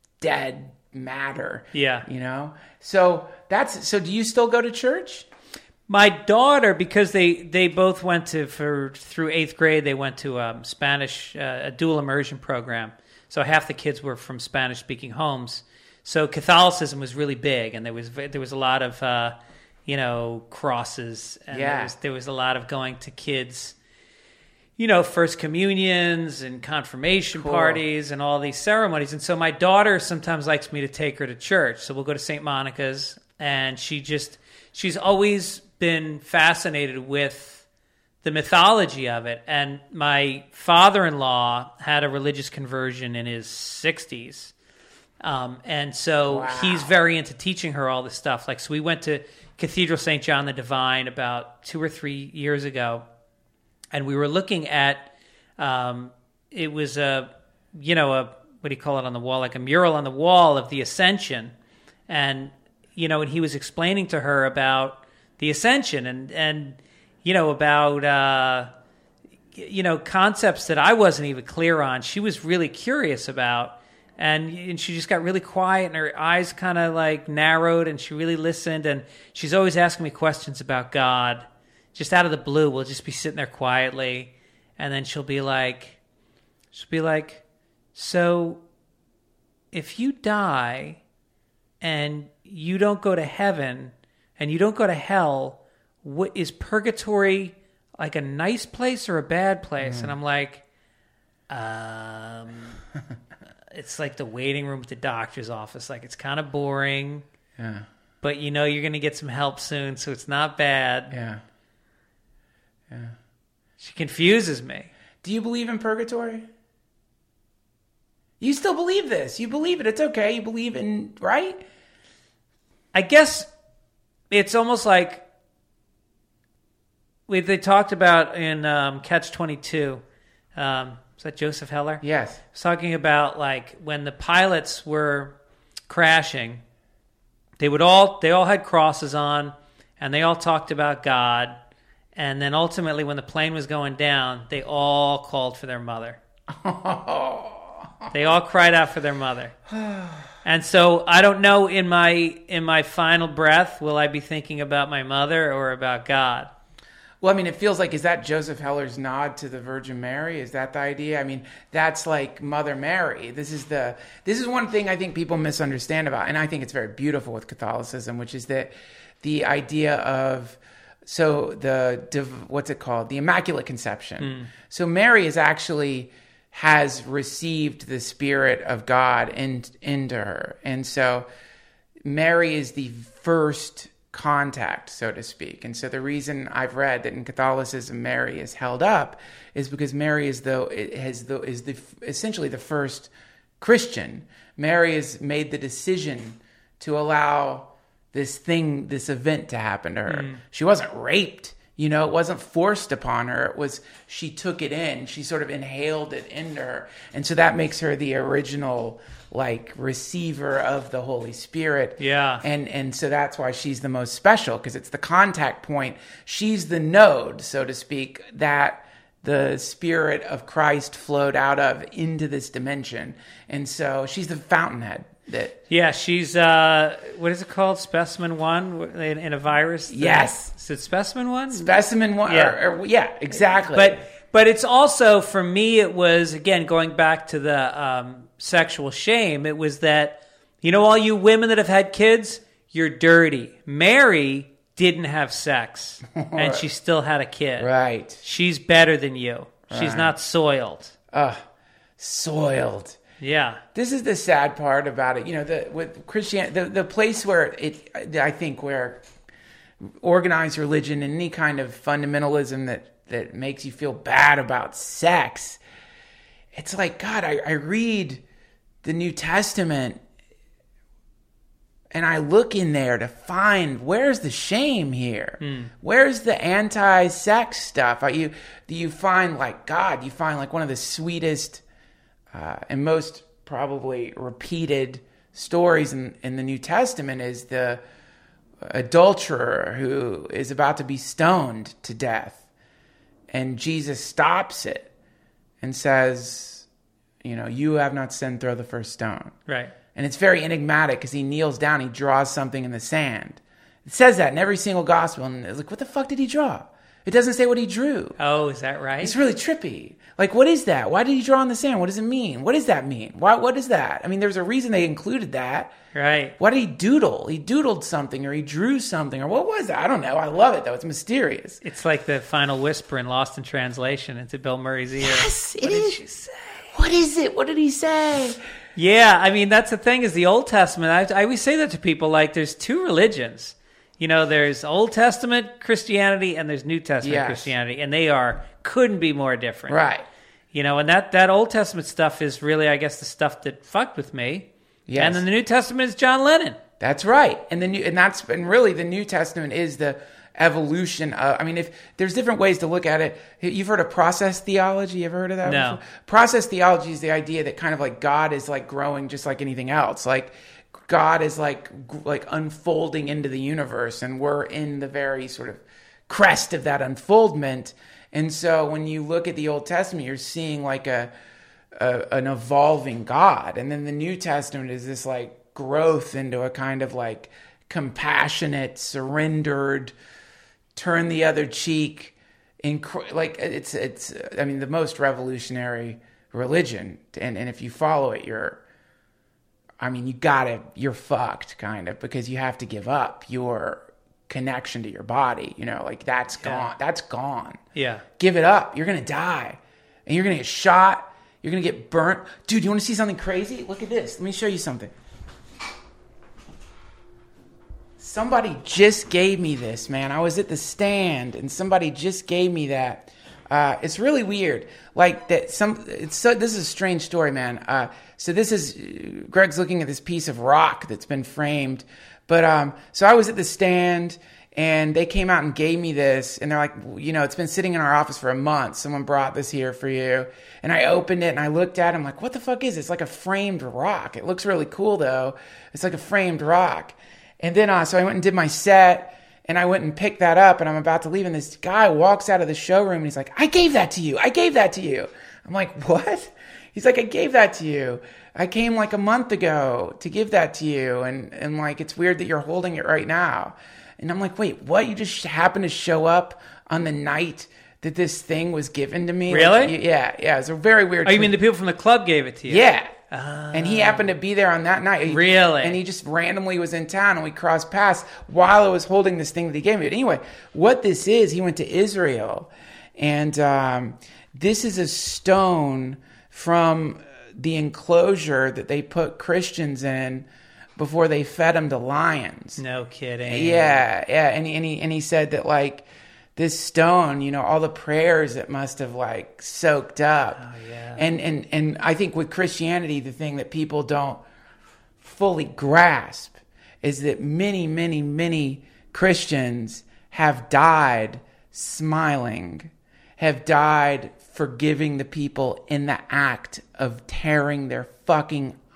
dead matter. Yeah. You know? So that's, so do you still go to church? My daughter, because they, they both went to, for through eighth grade, they went to um, Spanish, uh, a dual immersion program. So half the kids were from Spanish-speaking homes. So Catholicism was really big, and there was there was a lot of, uh, you know, crosses, and Yeah. there, was, there was a lot of going to kids, you know, first communions and confirmation Cool. parties and all these ceremonies. And so my daughter sometimes likes me to take her to church. So we'll go to Saint Monica's, and she just, she's always been fascinated with the mythology of it. And my father-in-law had a religious conversion in his sixties. Um, and so Wow. he's very into teaching her all this stuff. Like, so we went to Cathedral Saint John the Divine about two or three years ago, and we were looking at, um, it was a, you know, a, what do you call it on the wall? Like a mural on the wall of the Ascension. And, you know, and he was explaining to her about the Ascension and, and, you know, about, uh, you know, concepts that I wasn't even clear on. She was really curious about. And, and she just got really quiet, and her eyes kind of like narrowed, and she really listened. And she's always asking me questions about God, just out of the blue. We'll just be sitting there quietly, and then she'll be like, she'll be like, so if you die and you don't go to heaven and you don't go to hell, what is purgatory like a nice place or a bad place? Mm. And I'm like, um. It's like the waiting room at the doctor's office. Like, it's kind of boring. Yeah. But you know you're going to get some help soon, so it's not bad. Yeah. Yeah. She confuses me. Do you believe in purgatory? You still believe this. You believe it. It's okay. You believe in, right? I guess it's almost like we, they talked about in um, Catch twenty-two. Um Is that Joseph Heller? Yes. He was talking about like when the pilots were crashing, they would all they all had crosses on, and they all talked about God, and then ultimately when the plane was going down, they all called for their mother. They all cried out for their mother. And so I don't know, in my in my final breath, will I be thinking about my mother or about God? Well, I mean, it feels like, is that Joseph Heller's nod to the Virgin Mary? Is that the idea? I mean, that's like Mother Mary. This is the this is one thing I think people misunderstand about, and I think it's very beautiful with Catholicism, which is that the idea of, so the, what's it called? The Immaculate Conception. Mm. So Mary is actually, has received the Spirit of God in, into her. And so Mary is the first contact, so to speak. And so the reason I've read that in Catholicism Mary is held up is because Mary is the it has the is the essentially the first Christian. Mary has made the decision to allow this thing, this event to happen to her. Mm. She wasn't raped, you know, it wasn't forced upon her. It was, she took it in. She sort of inhaled it into her. And so that makes her the original like receiver of the Holy Spirit. Yeah. And and so that's why she's the most special, because it's the contact point. She's the node, so to speak, that the Spirit of Christ flowed out of into this dimension. And so she's the fountainhead. That Yeah, she's, uh, what is it called? Specimen one in, in a virus? Yes. Is it specimen one? Specimen one. Yeah. Or, or, yeah, exactly. But but it's also, for me, it was, again, going back to the um, sexual shame, it was that, you know, all you women that have had kids, you're dirty. Mary didn't have sex, and she still had a kid. Right. She's better than you. She's Right. not soiled. Ugh, soiled. Yeah. This is the sad part about it. You know, the with Christianity, the, the place where it, I think, where organized religion and any kind of fundamentalism that, that makes you feel bad about sex, it's like, God, I, I read the New Testament and I look in there to find, where's the shame here? Mm. Where's the anti-sex stuff? Are you, do you find, like, God, you find like one of the sweetest uh, and most probably repeated stories in, in the New Testament is the adulterer who is about to be stoned to death. And Jesus stops it and says, you know, you have not sinned, throw the first stone. Right. And it's very enigmatic because he kneels down, he draws something in the sand. It says that in every single gospel. And it's like, what the fuck did he draw? It doesn't say what he drew. Oh, is that right? It's really trippy. Like, what is that? Why did he draw in the sand? What does it mean? What does that mean? Why? What is that? I mean, there's a reason they included that. Right. Why did he doodle? He doodled something, or he drew something, or what was that? I don't know. I love it, though. It's mysterious. It's like the final whisper in Lost in Translation into Bill Murray's ear. Yes, it what is. Did you say? What is it? What did he say? Yeah, I mean, that's the thing is the Old Testament. I, I always say that to people, like, there's two religions. You know, there's Old Testament Christianity and there's New Testament Yes. Christianity, and they are couldn't be more different. Right. You know, and that, that Old Testament stuff is really, I guess, the stuff that fucked with me. Yes. And then the New Testament is John Lennon. That's right. And the new, and that's and really the New Testament is the evolution of, I mean, if there's different ways to look at it. You've heard of process theology? You ever heard of that? No. Before? Process theology is the idea that kind of like God is like growing just like anything else. Like God is like like unfolding into the universe, and we're in the very sort of crest of that unfoldment. And so when you look at the Old Testament, you're seeing like a, a an evolving God. And then the New Testament is this like growth into a kind of like compassionate, surrendered, turn the other cheek, inc- like it's it's I mean the most revolutionary religion. And and if you follow it, you're I mean you gotta you're fucked kind of, because you have to give up your connection to your body, you know, like that's Yeah. gone. That's gone. Yeah. Give it up. You're gonna die, and you're gonna get shot. You're gonna get burnt, dude. You want to see something crazy? Look at this. Let me show you something. Somebody just gave me this, man. I was at the stand, and somebody just gave me that. Uh, it's really weird. Like that. Some. It's so. This is a strange story, man. Uh, so this is Greg's looking at this piece of rock that's been framed. But um, so I was at the stand, and they came out and gave me this, and they're like, you know, it's been sitting in our office for a month. Someone brought this here for you. And I opened it, and I looked at it. I'm like, what the fuck is this? It's like a framed rock. It looks really cool, though. It's like a framed rock. And then, uh, so I went and did my set, and I went and picked that up, and I'm about to leave, and this guy walks out of the showroom, and he's like, I gave that to you. I gave that to you. I'm like, what? He's like, I gave that to you. I came like a month ago to give that to you, and, and like, it's weird that you're holding it right now. And I'm like, wait, what? You just happened to show up on the night that this thing was given to me? Really? Like, yeah, yeah. It's a very weird. Oh, you mean the people from the club gave it to you? Yeah. Oh. And he happened to be there on that night. He- Really? And he just randomly was in town, and we crossed paths while I was holding this thing that he gave me. But anyway, what this is, he went to Israel, and um, this is a stone from the enclosure that they put Christians in before they fed them to lions. No kidding. Yeah, yeah. And, and, he, and he said that, like, this stone, you know, all the prayers it must have, like, soaked up. Oh, yeah. And, and, and I think with Christianity, the thing that people don't fully grasp is that many, many, many Christians have died smiling, have died forgiving the people in the act of tearing their fucking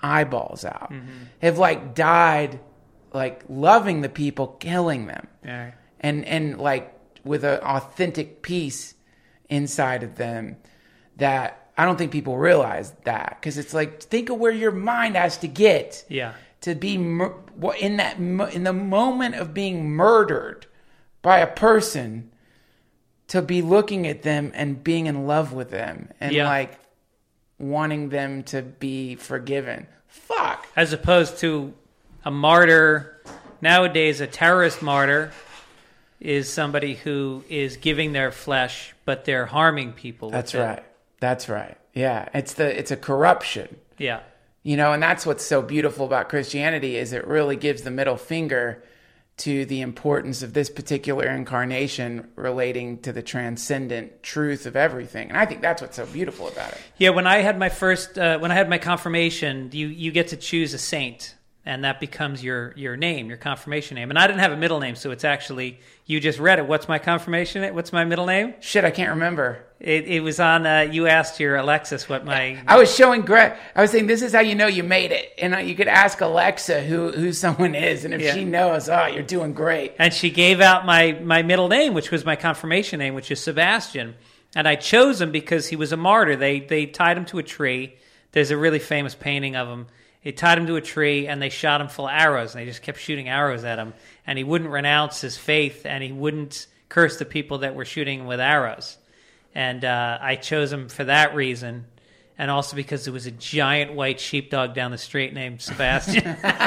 eyeballs out, Mm-hmm. have like died, like loving the people, killing them, Yeah. and and like with an authentic peace inside of them that I don't think people realize that, because it's like, think of where your mind has to get Yeah. to be mur- in that mo- in the moment of being murdered by a person, to be looking at them and being in love with them and Yeah. like wanting them to be forgiven. Fuck. As opposed to a martyr nowadays, a terrorist martyr is somebody who is giving their flesh, but they're harming people. with That's it. right. That's right. Yeah, it's the it's a corruption. Yeah. You know, and that's what's so beautiful about Christianity, is it really gives the middle finger to the importance of this particular incarnation relating to the transcendent truth of everything. And I think that's what's so beautiful about it. Yeah, when I had my first, uh, when I had my confirmation, you, you get to choose a saint, and that becomes your, your name, your confirmation name. And I didn't have a middle name, so it's actually, you just read it. What's my confirmation name? What's my middle name? Shit, I can't remember. It, it was on, uh, you asked your Alexis what my... I was showing Greg, I was saying, this is how you know you made it. And uh, you could ask Alexa who, who someone is. And if Yeah. she knows, oh, you're doing great. And she gave out my, my middle name, which was my confirmation name, which is Sebastian. And I chose him because he was a martyr. They they tied him to a tree. There's a really famous painting of him. They tied him to a tree, and they shot him full of arrows. And they just kept shooting arrows at him. And he wouldn't renounce his faith, and he wouldn't curse the people that were shooting him with arrows. And uh, I chose him for that reason, and also because there was a giant white sheepdog down the street named Sebastian.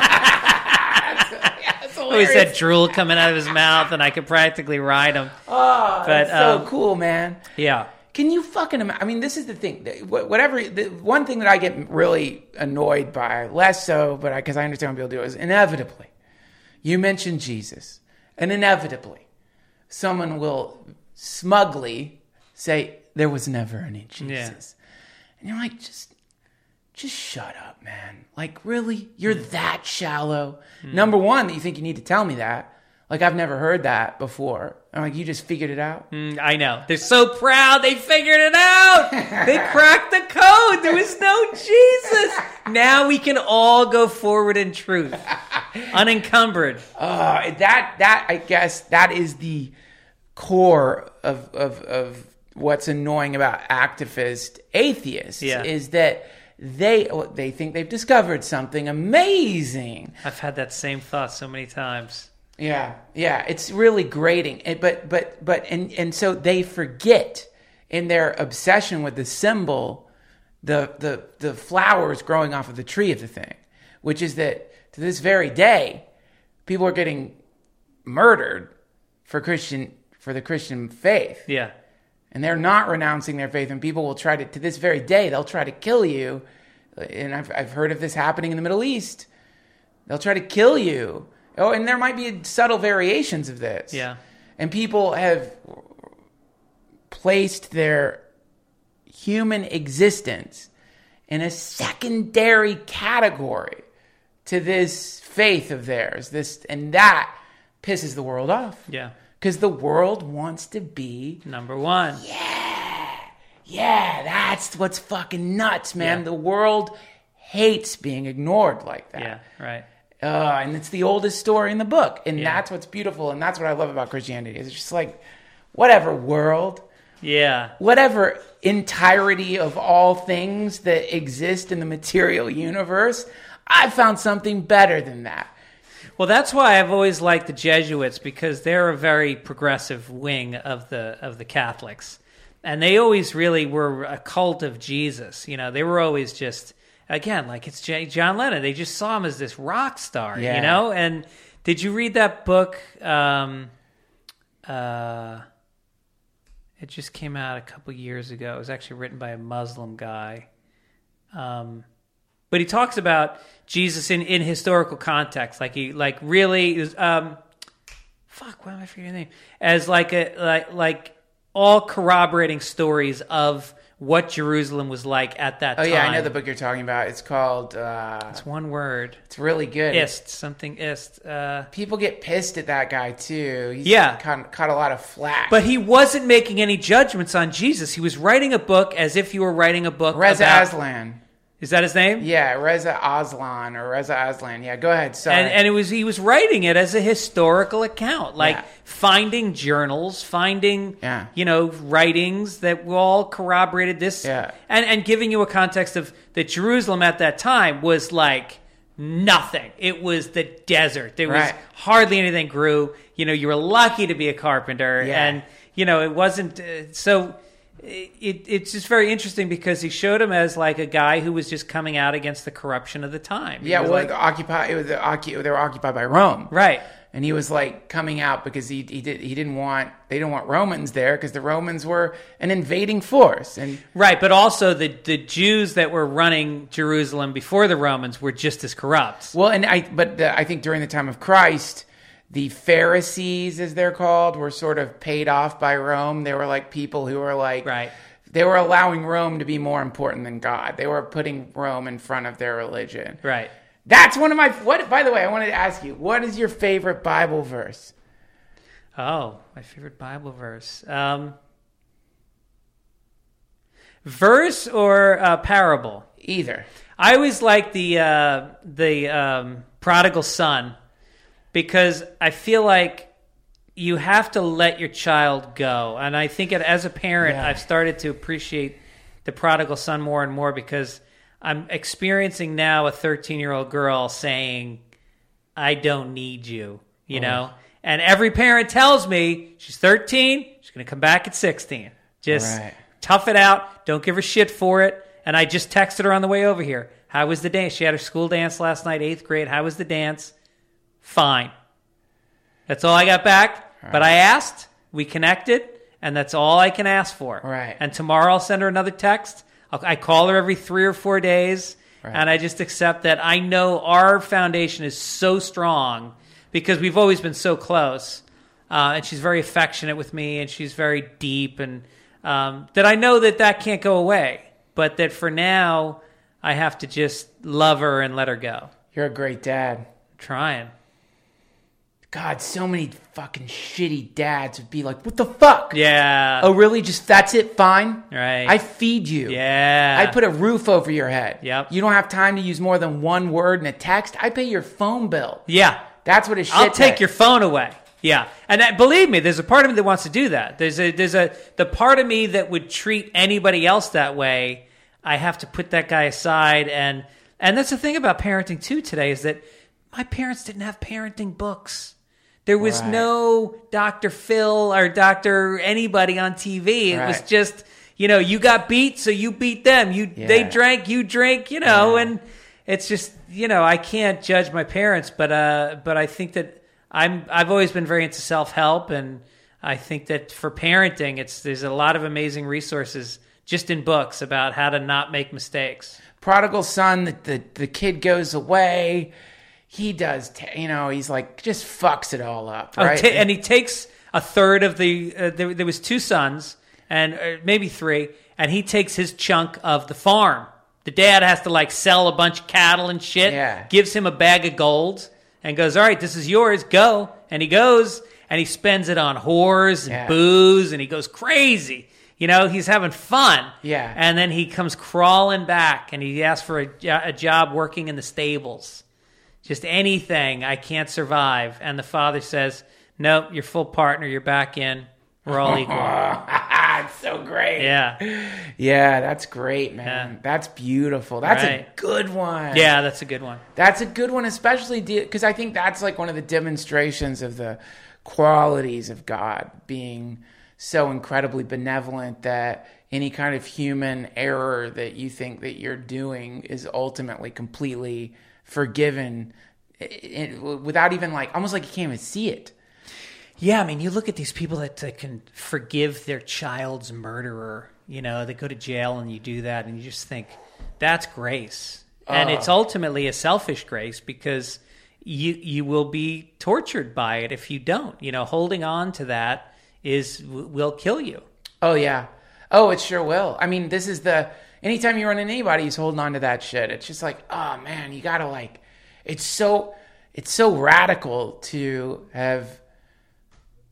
That's Always hilarious. had drool coming out of his mouth, and I could practically ride him. Oh, But, that's so um, cool, man. Yeah. Can you fucking imagine? I mean, this is the thing. Wh- Whatever, the one thing that I get really annoyed by, less so, but because I, I understand what people do, is inevitably, you mention Jesus, and inevitably, someone will smugly say, there was never any Jesus. And you're like, just, just shut up, man. Like, really? You're that shallow? Number one, that you think you need to tell me that. Like, I've never heard that before. I'm like, you just figured it out? Mm, I know. They're so proud. They figured it out. They cracked the code. There was no Jesus. Now we can all go forward in truth, unencumbered. Uh, that, that, I guess, that is the core of, of, of what's annoying about activist atheists, Yeah. is that they, they think they've discovered something amazing. I've had that same thought so many times. Yeah, yeah, it's really grating. It- But but but and and so they forget in their obsession with the symbol, the the the flowers growing off of the tree of the thing, which is that to this very day, people are getting murdered for Christian for the Christian faith, Yeah. and they're not renouncing their faith. And people will try to to this very day they'll try to kill you. And I've I've heard of this happening in the Middle East. They'll try to kill you. Oh, and there might be subtle variations of this. Yeah. And people have placed their human existence in a secondary category to this faith of theirs. This and that pisses the world off. Yeah. Because the world wants to be, Number one. yeah, that's what's fucking nuts, man. Yeah. The world hates being ignored like that. Yeah. Right. Uh, and it's the oldest story in the book. And Yeah. that's what's beautiful. And that's what I love about Christianity. It's just like, whatever world, Yeah. whatever entirety of all things that exist in the material universe, I found something better than that. Well, that's why I've always liked the Jesuits, because they're a very progressive wing of the of the Catholics, and they always really were a cult of Jesus. You know, they were always just, again, like it's J- John Lennon. They just saw him as this rock star. Yeah. You know, and did you read that book? Um, uh, it just came out a couple years ago. It was actually written by a Muslim guy. Um, But he talks about Jesus in, in historical context, like he like really is. Um, fuck, why am I forgetting his name? As like a like like all corroborating stories of what Jerusalem was like at that Oh, time. yeah, I know the book you're talking about. It's called, uh, It's one word. it's really good. Ist something ist. Uh, People get pissed at that guy, too. He's Yeah. caught, caught a lot of flack. but he wasn't making any judgments on Jesus. He was writing a book as if you were writing a book Reza about. Aslan. Is that his name? Yeah, Reza Aslan or Reza Aslan. Yeah, go ahead. Sorry. And, and it was he was writing it as a historical account, like Yeah. finding journals, finding Yeah. you know writings that all corroborated this, Yeah. and and giving you a context of that Jerusalem at that time was like nothing. It was the desert. There was Right. hardly anything grew. You know, you were lucky to be a carpenter, Yeah. and you know it wasn't uh, so. It, it's just very interesting because he showed him as like a guy who was just coming out against the corruption of the time. He yeah, was well, like, the occupy, it was the, occu- they were occupied by Rome. right. And he was like coming out because he he did he didn't want they didn't want Romans there because the Romans were an invading force. And Right, but also the, the Jews that were running Jerusalem before the Romans were just as corrupt. well, and I but the, I think during the time of Christ, the Pharisees, as they're called, were sort of paid off by Rome. They were like people who were like Right. they were allowing Rome to be more important than God. They were putting Rome in front of their religion. Right. That's one of my what. By the way, I wanted to ask you, what is your favorite Bible verse? Oh, my favorite Bible verse. Um, verse or uh, parable? Either. I always like the uh, the um, prodigal son because I feel like you have to let your child go, and I think it, as a parent, Yeah. I've started to appreciate the prodigal son more and more because I'm experiencing now a thirteen-year-old girl saying, "I don't need you," you know. And every parent tells me she's thirteen, she's going to come back at sixteen. Just Right. tough it out. Don't give her shit for it. And I just texted her on the way over here. How was the dance? She had her school dance last night, eighth grade. How was the dance? Fine. That's all I got back. But I asked, we connected, and that's all I can ask for. Right. And tomorrow I'll send her another text. I'll, I call her every three or four days, Right. and I just accept that I know our foundation is so strong because we've always been so close. Uh, and she's very affectionate with me, and she's very deep, and um, that I know that that can't go away. But that for now, I have to just love her and let her go. You're a great dad. I'm trying. God, so many fucking shitty dads would be like, "What the fuck? Yeah. Oh, really? Just that's it? Fine. Right. I feed you. Yeah. I put a roof over your head. Yep. You don't have time to use more than one word in a text. I pay your phone bill. Yeah. That's what a shit. I'll take text- your phone away. Yeah, and that, believe me, there's a part of me that wants to do that. There's a there's a the part of me that would treat anybody else that way. I have to put that guy aside, and and that's the thing about parenting too today is that my parents didn't have parenting books. There was Right. no Doctor Phil or Doctor anybody on T V. It was Right. just, you know, you got beat, so you beat them. You they Yeah. drank, you drink, you know, Yeah. and it's just, you know, I can't judge my parents, but uh, but I think that I'm I've always been very into self-help, and I think that for parenting, it's there's a lot of amazing resources just in books about how to not make mistakes. Prodigal son, the, the, the kid goes away. He does, t- you know, he's like, just fucks it all up, Oh, right? ta- and he takes a third of the. Uh, there, there was two sons, and uh, maybe three, and he takes his chunk of the farm. The dad has to like sell a bunch of cattle and shit. Yeah. Gives him a bag of gold and goes, "All right, this is yours. Go." And he goes and he spends it on whores and Yeah. booze, and he goes crazy. You know, he's having fun. Yeah. And then he comes crawling back, and he asks for a, jo- a job working in the stables. Just anything. I can't survive. And the father says, "Nope, you're full partner. You're back in. We're all equal." It's so great. Yeah. Yeah, that's great, man. Yeah. That's beautiful. That's a Right. good one. Yeah, that's a good one. That's a good one, especially because I think that's like one of the demonstrations of the qualities of God being so incredibly benevolent that any kind of human error that you think that you're doing is ultimately completely forgiven it, it- without even like, almost like you can't even see it. Yeah, I mean, you look at these people that, that can forgive their child's murderer. You know, they go to jail and you do that, and you just think, that's grace. And it's ultimately a selfish grace because you you will be tortured by it if you don't. You know, holding on to that is will kill you. Oh, yeah. Oh, it sure will. I mean, this is the, anytime you run into anybody who's holding on to that shit, it's just like, oh man, you gotta like, it's so, it's so radical to have,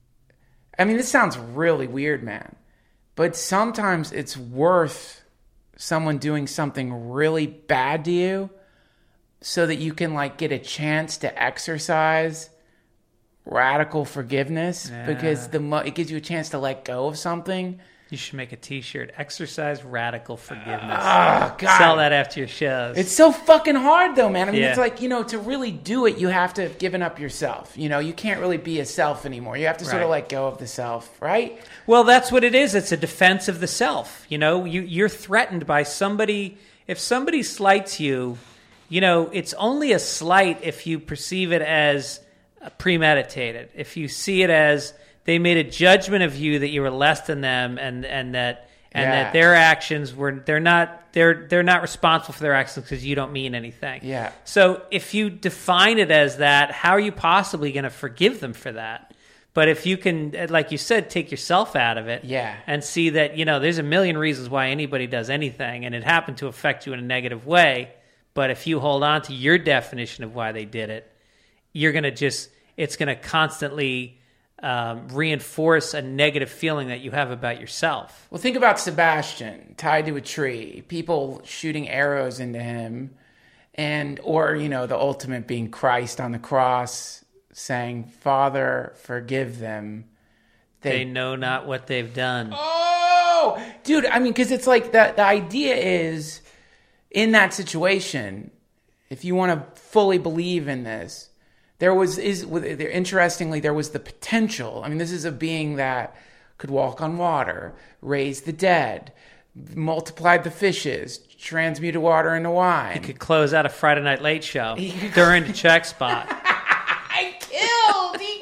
I mean, this sounds really weird, man, but sometimes it's worth someone doing something really bad to you so that you can like get a chance to exercise radical forgiveness Yeah. because the mo- it gives you a chance to let go of something. You should make a T-shirt. Exercise radical forgiveness. Oh, God. Sell that after your shows. It's so fucking hard, though, man. I mean, Yeah. it's like, you know, to really do it, you have to have given up yourself. You know, you can't really be a self anymore. You have to sort of Right. let go of the self, right? Well, that's what it is. It's a defense of the self. You know, you, you're threatened by somebody. If somebody slights you, you know, it's only a slight if you perceive it as premeditated. If you see it as they made a judgment of you that you were less than them, and and that and Yeah. that their actions were they're not they're they're not responsible for their actions because you don't mean anything. Yeah. So if you define it as that, how are you possibly going to forgive them for that? But if you can, like you said, take yourself out of it, Yeah. and see that, you know, there's a million reasons why anybody does anything, and it happened to affect you in a negative way. But if you hold on to your definition of why they did it, you're going to just, it's going to constantly um, reinforce a negative feeling that you have about yourself. Well, think about Sebastian tied to a tree, people shooting arrows into him, and or, you know, the ultimate being Christ on the cross saying, Father, forgive them. They know not what they've done. Oh, dude, I mean, because it's like the, the idea is in that situation, if you want to fully believe in this, there was, is there, interestingly, there was the potential. I mean, this is a being that could walk on water, raise the dead, multiplied the fishes, transmuted water into wine. He could close out a Friday Night Late show could- during the check spot. I killed. He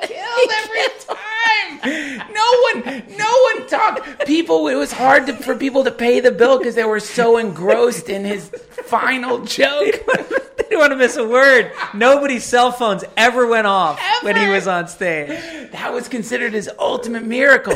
killed every time. No one, no one talked. People, it was hard to, for people to pay the bill because they were so engrossed in his final joke. They didn't want to miss a word. Nobody's cell phones ever went off when he Ever. was on stage. That was considered his ultimate miracle.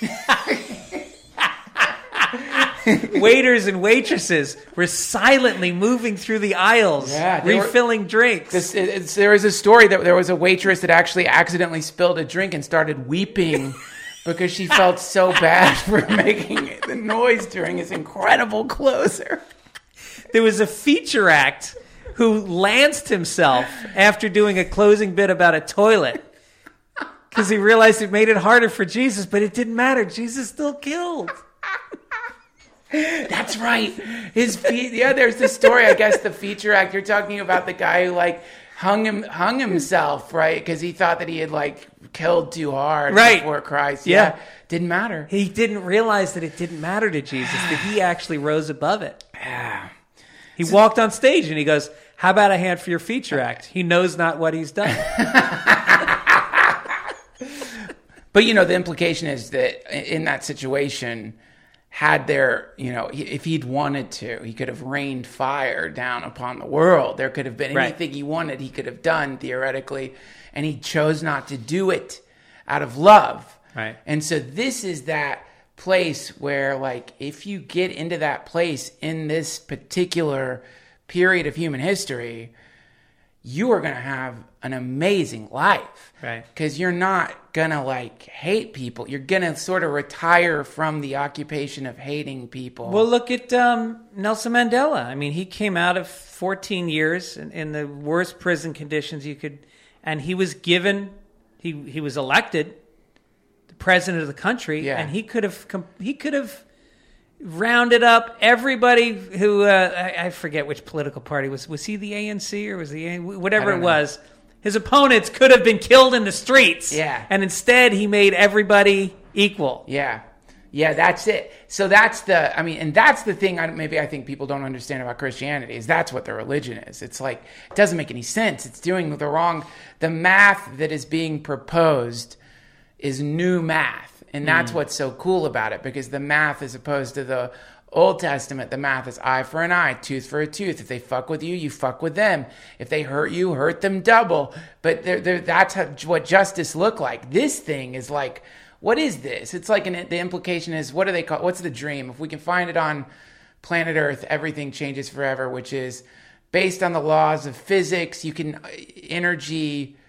Waiters and waitresses were silently moving through the aisles, Yeah, they were- refilling drinks. This, it's, there was a story that there was a waitress that actually accidentally spilled a drink and started weeping because she felt so bad for making the noise during his incredible closer. There was a feature act who lanced himself after doing a closing bit about a toilet because he realized it made it harder for Jesus, but it didn't matter. Jesus still killed. That's right. His feet. Yeah, there's the story. I guess the feature act. You're talking about the guy who like hung him hung himself, right? Because he thought that he had like killed too hard Right. before Christ. Yeah. Yeah, didn't matter. He didn't realize that it didn't matter to Jesus, that he actually rose above it. Yeah. He walked on stage and he goes, how about a hand for your feature act? He knows not what he's done. But you know, the implication is that in that situation, had there, you know, if he'd wanted to, he could have rained fire down upon the world. There could have been Right. anything he wanted, he could have done theoretically, and he chose not to do it out of love. Right. And so this is that place where, like, if you get into that place in this particular period of human history, you are going to have an amazing life. Right. Because you're not going to, like, hate people. You're going to sort of retire from the occupation of hating people. Well, look at um, Nelson Mandela. I mean, he came out of fourteen years in, in the worst prison conditions you could, and he was given, he he was elected the president of the country, Yeah. and he could have com- he could have rounded up everybody who uh, I, I forget which political party was was he the A N C or was the A- whatever I it don't know. was. His opponents could have been killed in the streets. Yeah. And instead, he made everybody equal. Yeah. Yeah, that's it. So that's the, I mean, and that's the thing I, maybe I think people don't understand about Christianity is that's what the religion is. It's like, it doesn't make any sense. It's doing the wrong, the math that is being proposed is new math. And that's what's so cool about it because the math as opposed to the Old Testament, the math is eye for an eye, tooth for a tooth. If they fuck with you, you fuck with them. If they hurt you, hurt them double. But they're, they're, that's how, what justice look like. This thing is like, what is this? It's like an, the implication is, what do they call? What's the dream? If we can find it on planet Earth, everything changes forever, which is based on the laws of physics. You can energy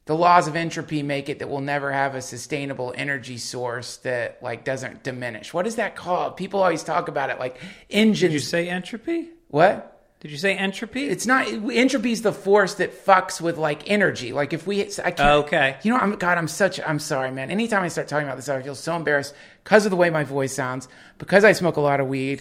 the laws of entropy make it that we'll never have a sustainable energy source that like doesn't diminish. What is that called? People always talk about it like engines. Did you say entropy? What? Did you say entropy? It's not, entropy is the force that fucks with like energy. Like if we, I can't, okay. You know, I'm, God, I'm such, I'm sorry, man. Anytime I start talking about this, I feel so embarrassed because of the way my voice sounds, because I smoke a lot of weed.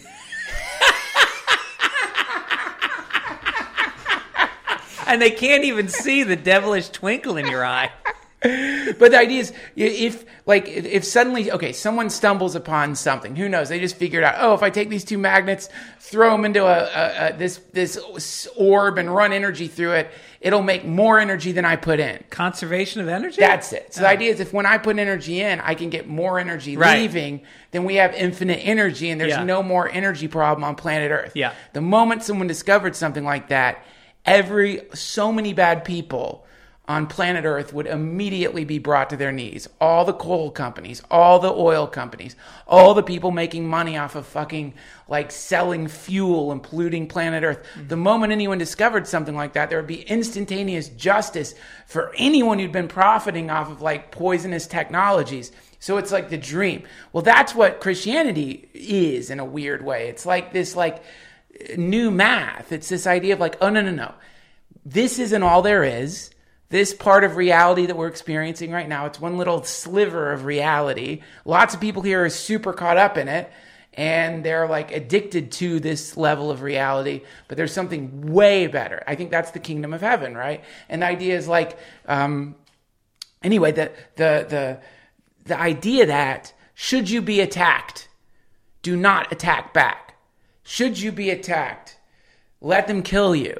And they can't even see the devilish twinkle in your eye. But the idea is, if like if suddenly, okay, someone stumbles upon something, who knows? They just figured out, oh, if I take these two magnets, throw them into a, a, a this this orb and run energy through it, it'll make more energy than I put in. Conservation of energy? That's it. So oh. the idea is, if when I put energy in, I can get more energy right. leaving, then we have infinite energy, and there's yeah. no more energy problem on planet Earth. Yeah. The moment someone discovered something like that, every so many bad people on planet Earth would immediately be brought to their knees. All the coal companies, all the oil companies, all the people making money off of fucking like selling fuel and polluting planet Earth. Mm-hmm. The moment anyone discovered something like that, there would be instantaneous justice for anyone who'd been profiting off of like poisonous technologies. So it's like the dream. Well, that's what Christianity is in a weird way. It's like this like new math. It's this idea of like, oh, no, no, no. This isn't all there is. This part of reality that we're experiencing right now, it's one little sliver of reality. Lots of people here are super caught up in it, and they're like addicted to this level of reality, but there's something way better. I think that's the kingdom of heaven, right? And the idea is like, um, anyway, the, the, the, the idea that should you be attacked, do not attack back. Should you be attacked, let them kill you,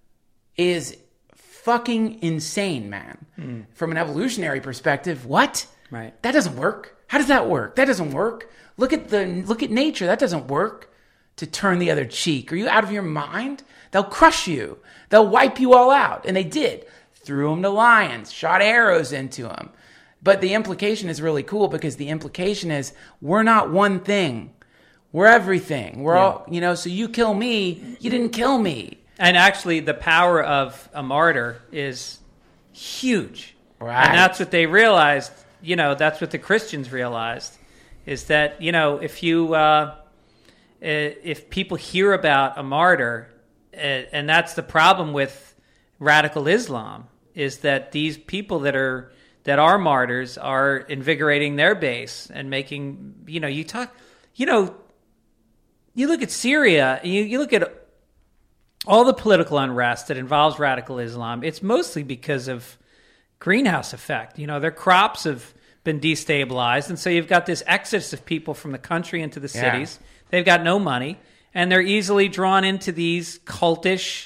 is fucking insane, man. Mm. From an evolutionary perspective, what? Right. That doesn't work. How does that work? That doesn't work. Look at the look at nature. That doesn't work. To turn the other cheek. Are you out of your mind? They'll crush you. They'll wipe you all out. And they did. Threw them to lions. Shot arrows into them. But the implication is really cool, because the implication is we're not one thing. We're everything. We're yeah. all, you know, so you kill me, you didn't kill me. And actually, the power of a martyr is huge. Right. And that's what they realized, you know, that's what the Christians realized, is that, you know, if you, uh, if people hear about a martyr, uh, and that's the problem with radical Islam, is that these people that are, that are martyrs are invigorating their base and making, you know, you talk, you know, you look at Syria, you, you look at all the political unrest that involves radical Islam, it's mostly because of greenhouse effect. You know, their crops have been destabilized, and so you've got this exodus of people from the country into the cities. Yeah. They've got no money, and they're easily drawn into these cultish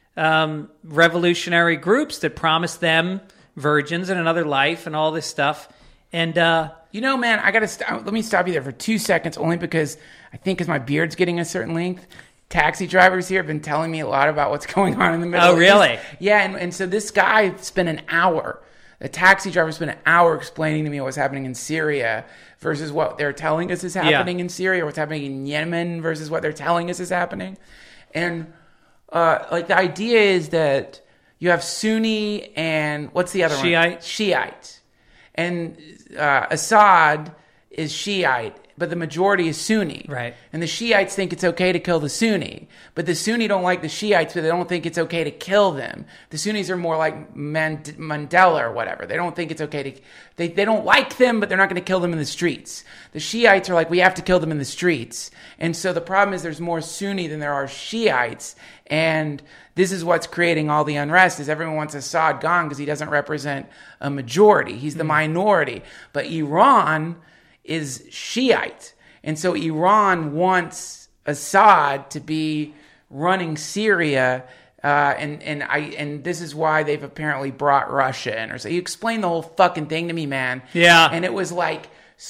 um, revolutionary groups that promise them virgins and another life and all this stuff. And uh, you know, man, I gotta st- let me stop you there for two seconds, only because I think as my beard's getting a certain length, taxi drivers here have been telling me a lot about what's going on in the Middle East. Oh, really? East. Yeah, and, and so this guy spent an hour, the taxi driver spent an hour explaining to me what's happening in Syria versus what they're telling us is happening yeah. in Syria, what's happening in Yemen versus what they're telling us is happening. And uh, like the idea is that you have Sunni and what's the other Shiite. one? Shiite. And uh, Assad is Shiite, but the majority is Sunni. Right. And the Shiites think it's okay to kill the Sunni. But the Sunni don't like the Shiites, but they don't think it's okay to kill them. The Sunnis are more like Mand- Mandela or whatever. They don't think it's okay to... They, they don't like them, but they're not going to kill them in the streets. The Shiites are like, we have to kill them in the streets. And so the problem is there's more Sunni than there are Shiites. And this is what's creating all the unrest, is everyone wants Assad gone because he doesn't represent a majority. He's the mm. minority. But Iran is Shiite. And so Iran wants Assad to be running Syria, uh, and and I and this is why they've apparently brought Russia in. Or so you explain the whole fucking thing to me, man. Yeah. And it was like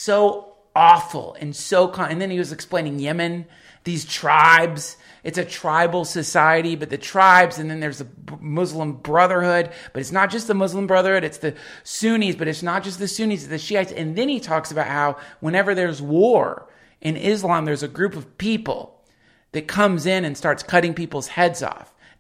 so awful and so con- and then he was explaining Yemen, these tribes. It's a tribal society, but the tribes, and then there's the Muslim Brotherhood, but it's not just the Muslim Brotherhood, it's the Sunnis, but it's not just the Sunnis, it's the Shiites. And then he talks about how whenever there's war in Islam, there's a group of people that comes in and starts cutting people's heads off.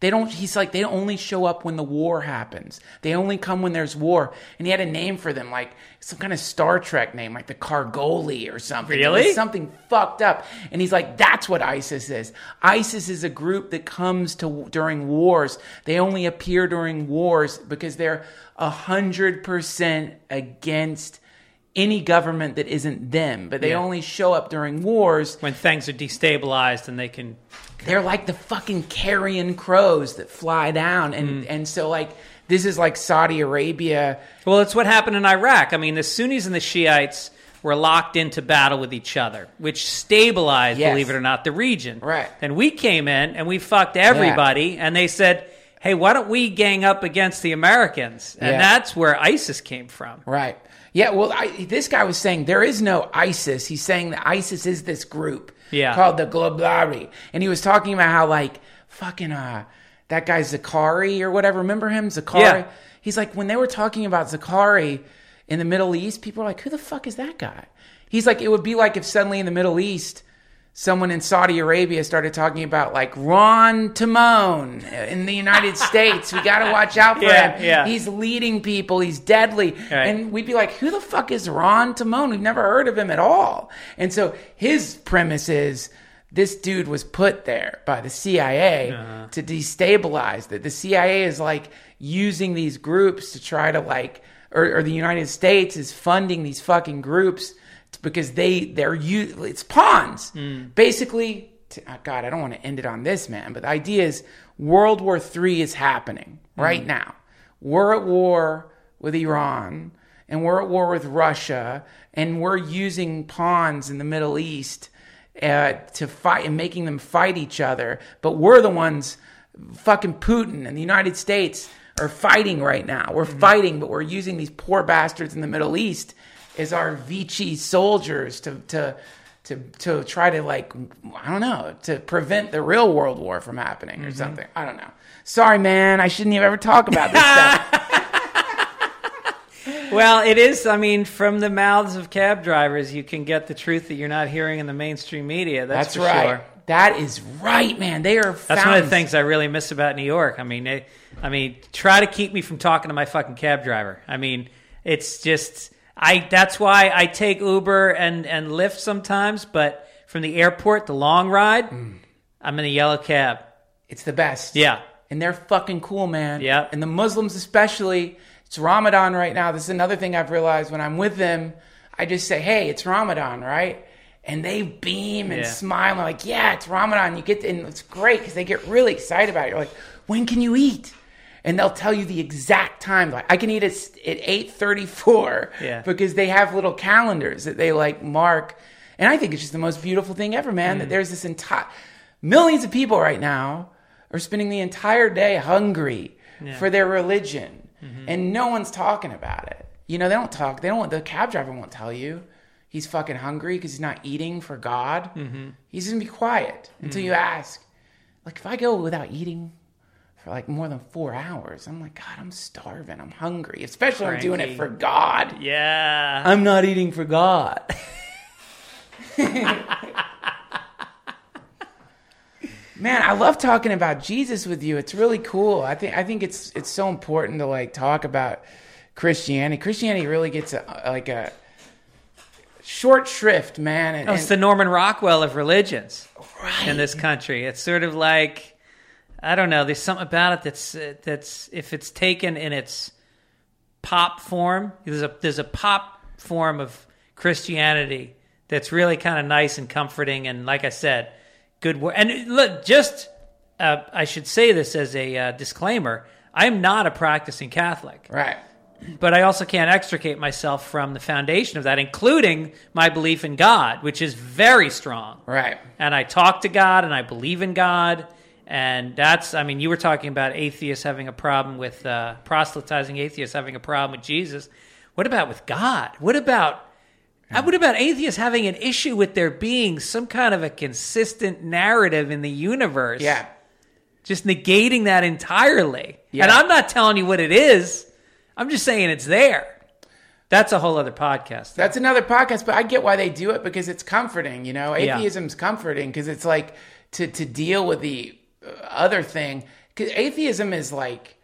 they don't, he's like, they only show up when the war happens. They only come when there's war. And he had a name for them, like some kind of Star Trek name, like the Cargoli or something. Really? It was something fucked up. And he's like, that's what ISIS is. ISIS is a group that comes to during wars. They only appear during wars because they're a hundred percent against any government that isn't them, but they Yeah. only show up during wars. When things are destabilized and they can... They're like the fucking carrion crows that fly down. And, Mm. and so like, this is like Saudi Arabia. Well, it's what happened in Iraq. I mean, the Sunnis and the Shiites were locked into battle with each other, which stabilized, Yes. believe it or not, the region. Right. Then we came in and we fucked everybody, and they said, hey, why don't we gang up against the Americans? And Yeah. that's where ISIS came from. Right. Yeah, well, I, this guy was saying there is no ISIS. He's saying that ISIS is this group Yeah. called the Globari. And he was talking about how, like, fucking, uh, that guy Zakari or whatever. Remember him? Zakari? Yeah. He's like, when they were talking about Zakari in the Middle East, people are like, who the fuck is that guy? He's like, it would be like if suddenly in the Middle East, someone in Saudi Arabia started talking about like Ron Timon in the United States. We got to watch out for Yeah, him. yeah. He's leading people. He's deadly. Right. And we'd be like, who the fuck is Ron Timon? We've never heard of him at all. And so his premise is this dude was put there by the C I A Uh-huh. to destabilize. That the C I A is like using these groups to try to like, or, or the United States is funding these fucking groups because they they're u- it's pawns. Mm. Basically, to, oh God, I don't want to end it on this, man. But the idea is World War Three is happening right Mm. now. We're at war with Iran, and we're at war with Russia, and we're using pawns in the Middle East uh, to fight and making them fight each other. But we're the ones, fucking Putin and the United States are fighting right now. We're Mm-hmm. fighting, but we're using these poor bastards in the Middle East as our Vichy soldiers to to to to try to like I don't know to prevent the real world war from happening or Mm-hmm. something. I don't know. Sorry, man. I shouldn't have ever talk about this stuff. Well, it is, I mean, from the mouths of cab drivers, you can get the truth that you're not hearing in the mainstream media. That's, That's for right. sure. That is right, man. They are. That's one of fountains. the things I really miss about New York. I mean, they, I mean, try to keep me from talking to my fucking cab driver. I mean, it's just, I. That's why I take Uber and, and Lyft sometimes, but from the airport, the long ride, Mm. I'm in a yellow cab. It's the best. Yeah. And they're fucking cool, man. Yeah. And the Muslims especially. It's Ramadan right now. This is another thing I've realized when I'm with them. I just say, hey, it's Ramadan, right? And they beam and Yeah. smile. I'm like, yeah, it's Ramadan. You get to, and it's great because they get really excited about it. You're like, when can you eat? And they'll tell you the exact time. Like, I can eat at, at eight thirty-four Yeah. because they have little calendars that they like mark. And I think it's just the most beautiful thing ever, man, Mm. that there's this entire, millions of people right now are spending the entire day hungry Yeah. for their religion. Mm-hmm. And no one's talking about it. You know, they don't talk. They don't want, the cab driver won't tell you he's fucking hungry because he's not eating for God. Mm-hmm. He's going to be quiet until you ask. Like, if I go without eating for like more than four hours, I'm like, God, I'm starving. I'm hungry. Especially when I'm doing it Frankie. for God. Yeah. I'm not eating for God. Man, I love talking about Jesus with you. It's really cool. I think I think it's it's so important to like talk about Christianity. Christianity really gets a, like a short shrift, man. And, Oh, it's and- the Norman Rockwell of religions right. in this country. It's sort of like, I don't know, there's something about it that's, uh, that's if it's taken in its pop form, there's a, there's a pop form of Christianity that's really kind of nice and comforting. And like I said, good work. And look, just, uh, I should say this as a uh, disclaimer, I am not a practicing Catholic. Right. But I also can't extricate myself from the foundation of that, including my belief in God, which is very strong. Right. And I talk to God and I believe in God. And that's, I mean, you were talking about atheists having a problem with, uh, proselytizing atheists having a problem with Jesus. What about with God? What about, yeah. what about atheists having an issue with there being some kind of a consistent narrative in the universe? Yeah. Just negating that entirely. Yeah. And I'm not telling you what it is. I'm just saying it's there. That's a whole other podcast. That's another podcast, but I get why they do it because it's comforting, you know? Yeah. Atheism's comforting because it's like to, to deal with the other thing. because atheism is like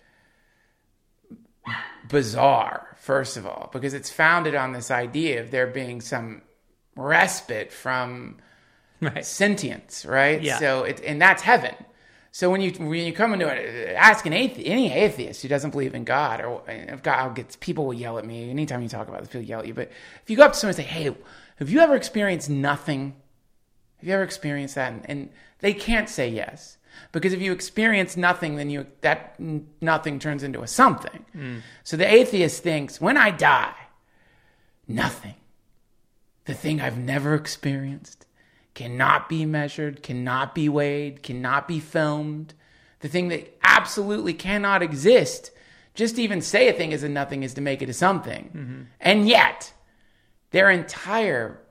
bizarre, first of all, because it's founded on this idea of there being some respite from Right. sentience, right? Yeah. So it, and that's heaven. So when you when you come into it, ask an athe- any atheist who doesn't believe in God, or if God I'll get people will yell at me anytime you talk about this, people yell at you. But if you go up to someone and say, "Hey, have you ever experienced nothing? Have you ever experienced that?" And, and they can't say yes, because if you experience nothing, then you that nothing turns into a something. Mm. So the atheist thinks, when I die, nothing, the thing I've never experienced, cannot be measured, cannot be weighed, cannot be filmed. The thing that absolutely cannot exist. Just to even say a thing is a nothing is to make it a something. Mm-hmm. And yet, their entire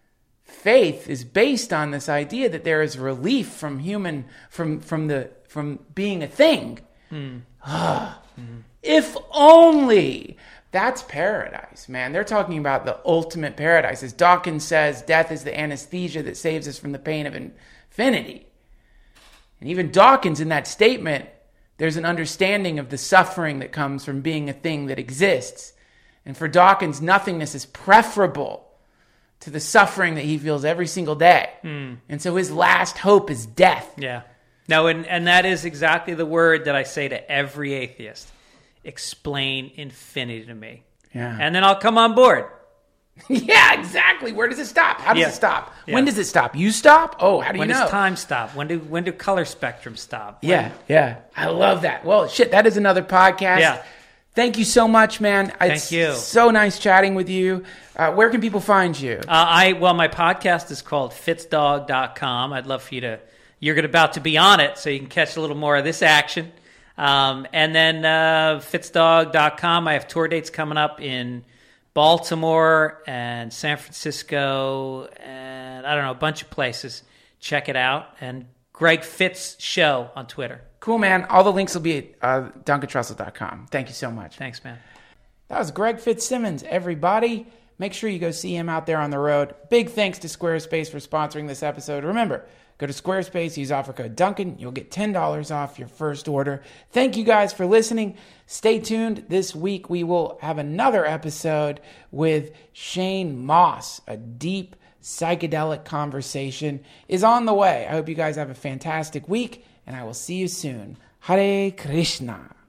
faith is based on this idea that there is relief from human, from from the from being a thing. Mm. Ah, mm-hmm. If only. That's paradise, man. They're talking about the ultimate paradise. As Dawkins says, death is the anesthesia that saves us from the pain of infinity. And even Dawkins, in that statement, there's an understanding of the suffering that comes from being a thing that exists. And for Dawkins, nothingness is preferable to the suffering that he feels every single day. Mm. And so his last hope is death. Yeah. No, and, and that is exactly the word that I say to every atheist. Explain infinity to me. Yeah. And then I'll come on board. Yeah, exactly. Where does it stop? How does Yeah. it stop? Yeah. When does it stop? You stop? Oh, how do When you know? does time stop? When do when do color spectrums stop? When- Yeah, yeah. I love that. Well, shit, that is another podcast. Yeah. Thank you so much, man. It's Thank you. So nice chatting with you. Uh, where can people find you? Uh, I well, my podcast is called fitzdog dot com. I'd love for you to. You're about to be on it, so you can catch a little more of this action. Um, and then uh, fitzdog dot com. I have tour dates coming up in Baltimore and San Francisco, and I don't know, a bunch of places. Check it out. And Greg Fitz Show on Twitter. Cool, man. All the links will be at uh, duncan trussell dot com. Thank you so much. Thanks, man. That was Greg Fitzsimmons, everybody. Make sure you go see him out there on the road. Big thanks to Squarespace for sponsoring this episode. Remember, go to Squarespace, use offer code Duncan. You'll get ten dollars off your first order. Thank you guys for listening. Stay tuned. This week we will have another episode with Shane Moss. A deep psychedelic conversation is on the way. I hope you guys have a fantastic week, and I will see you soon. Hare Krishna.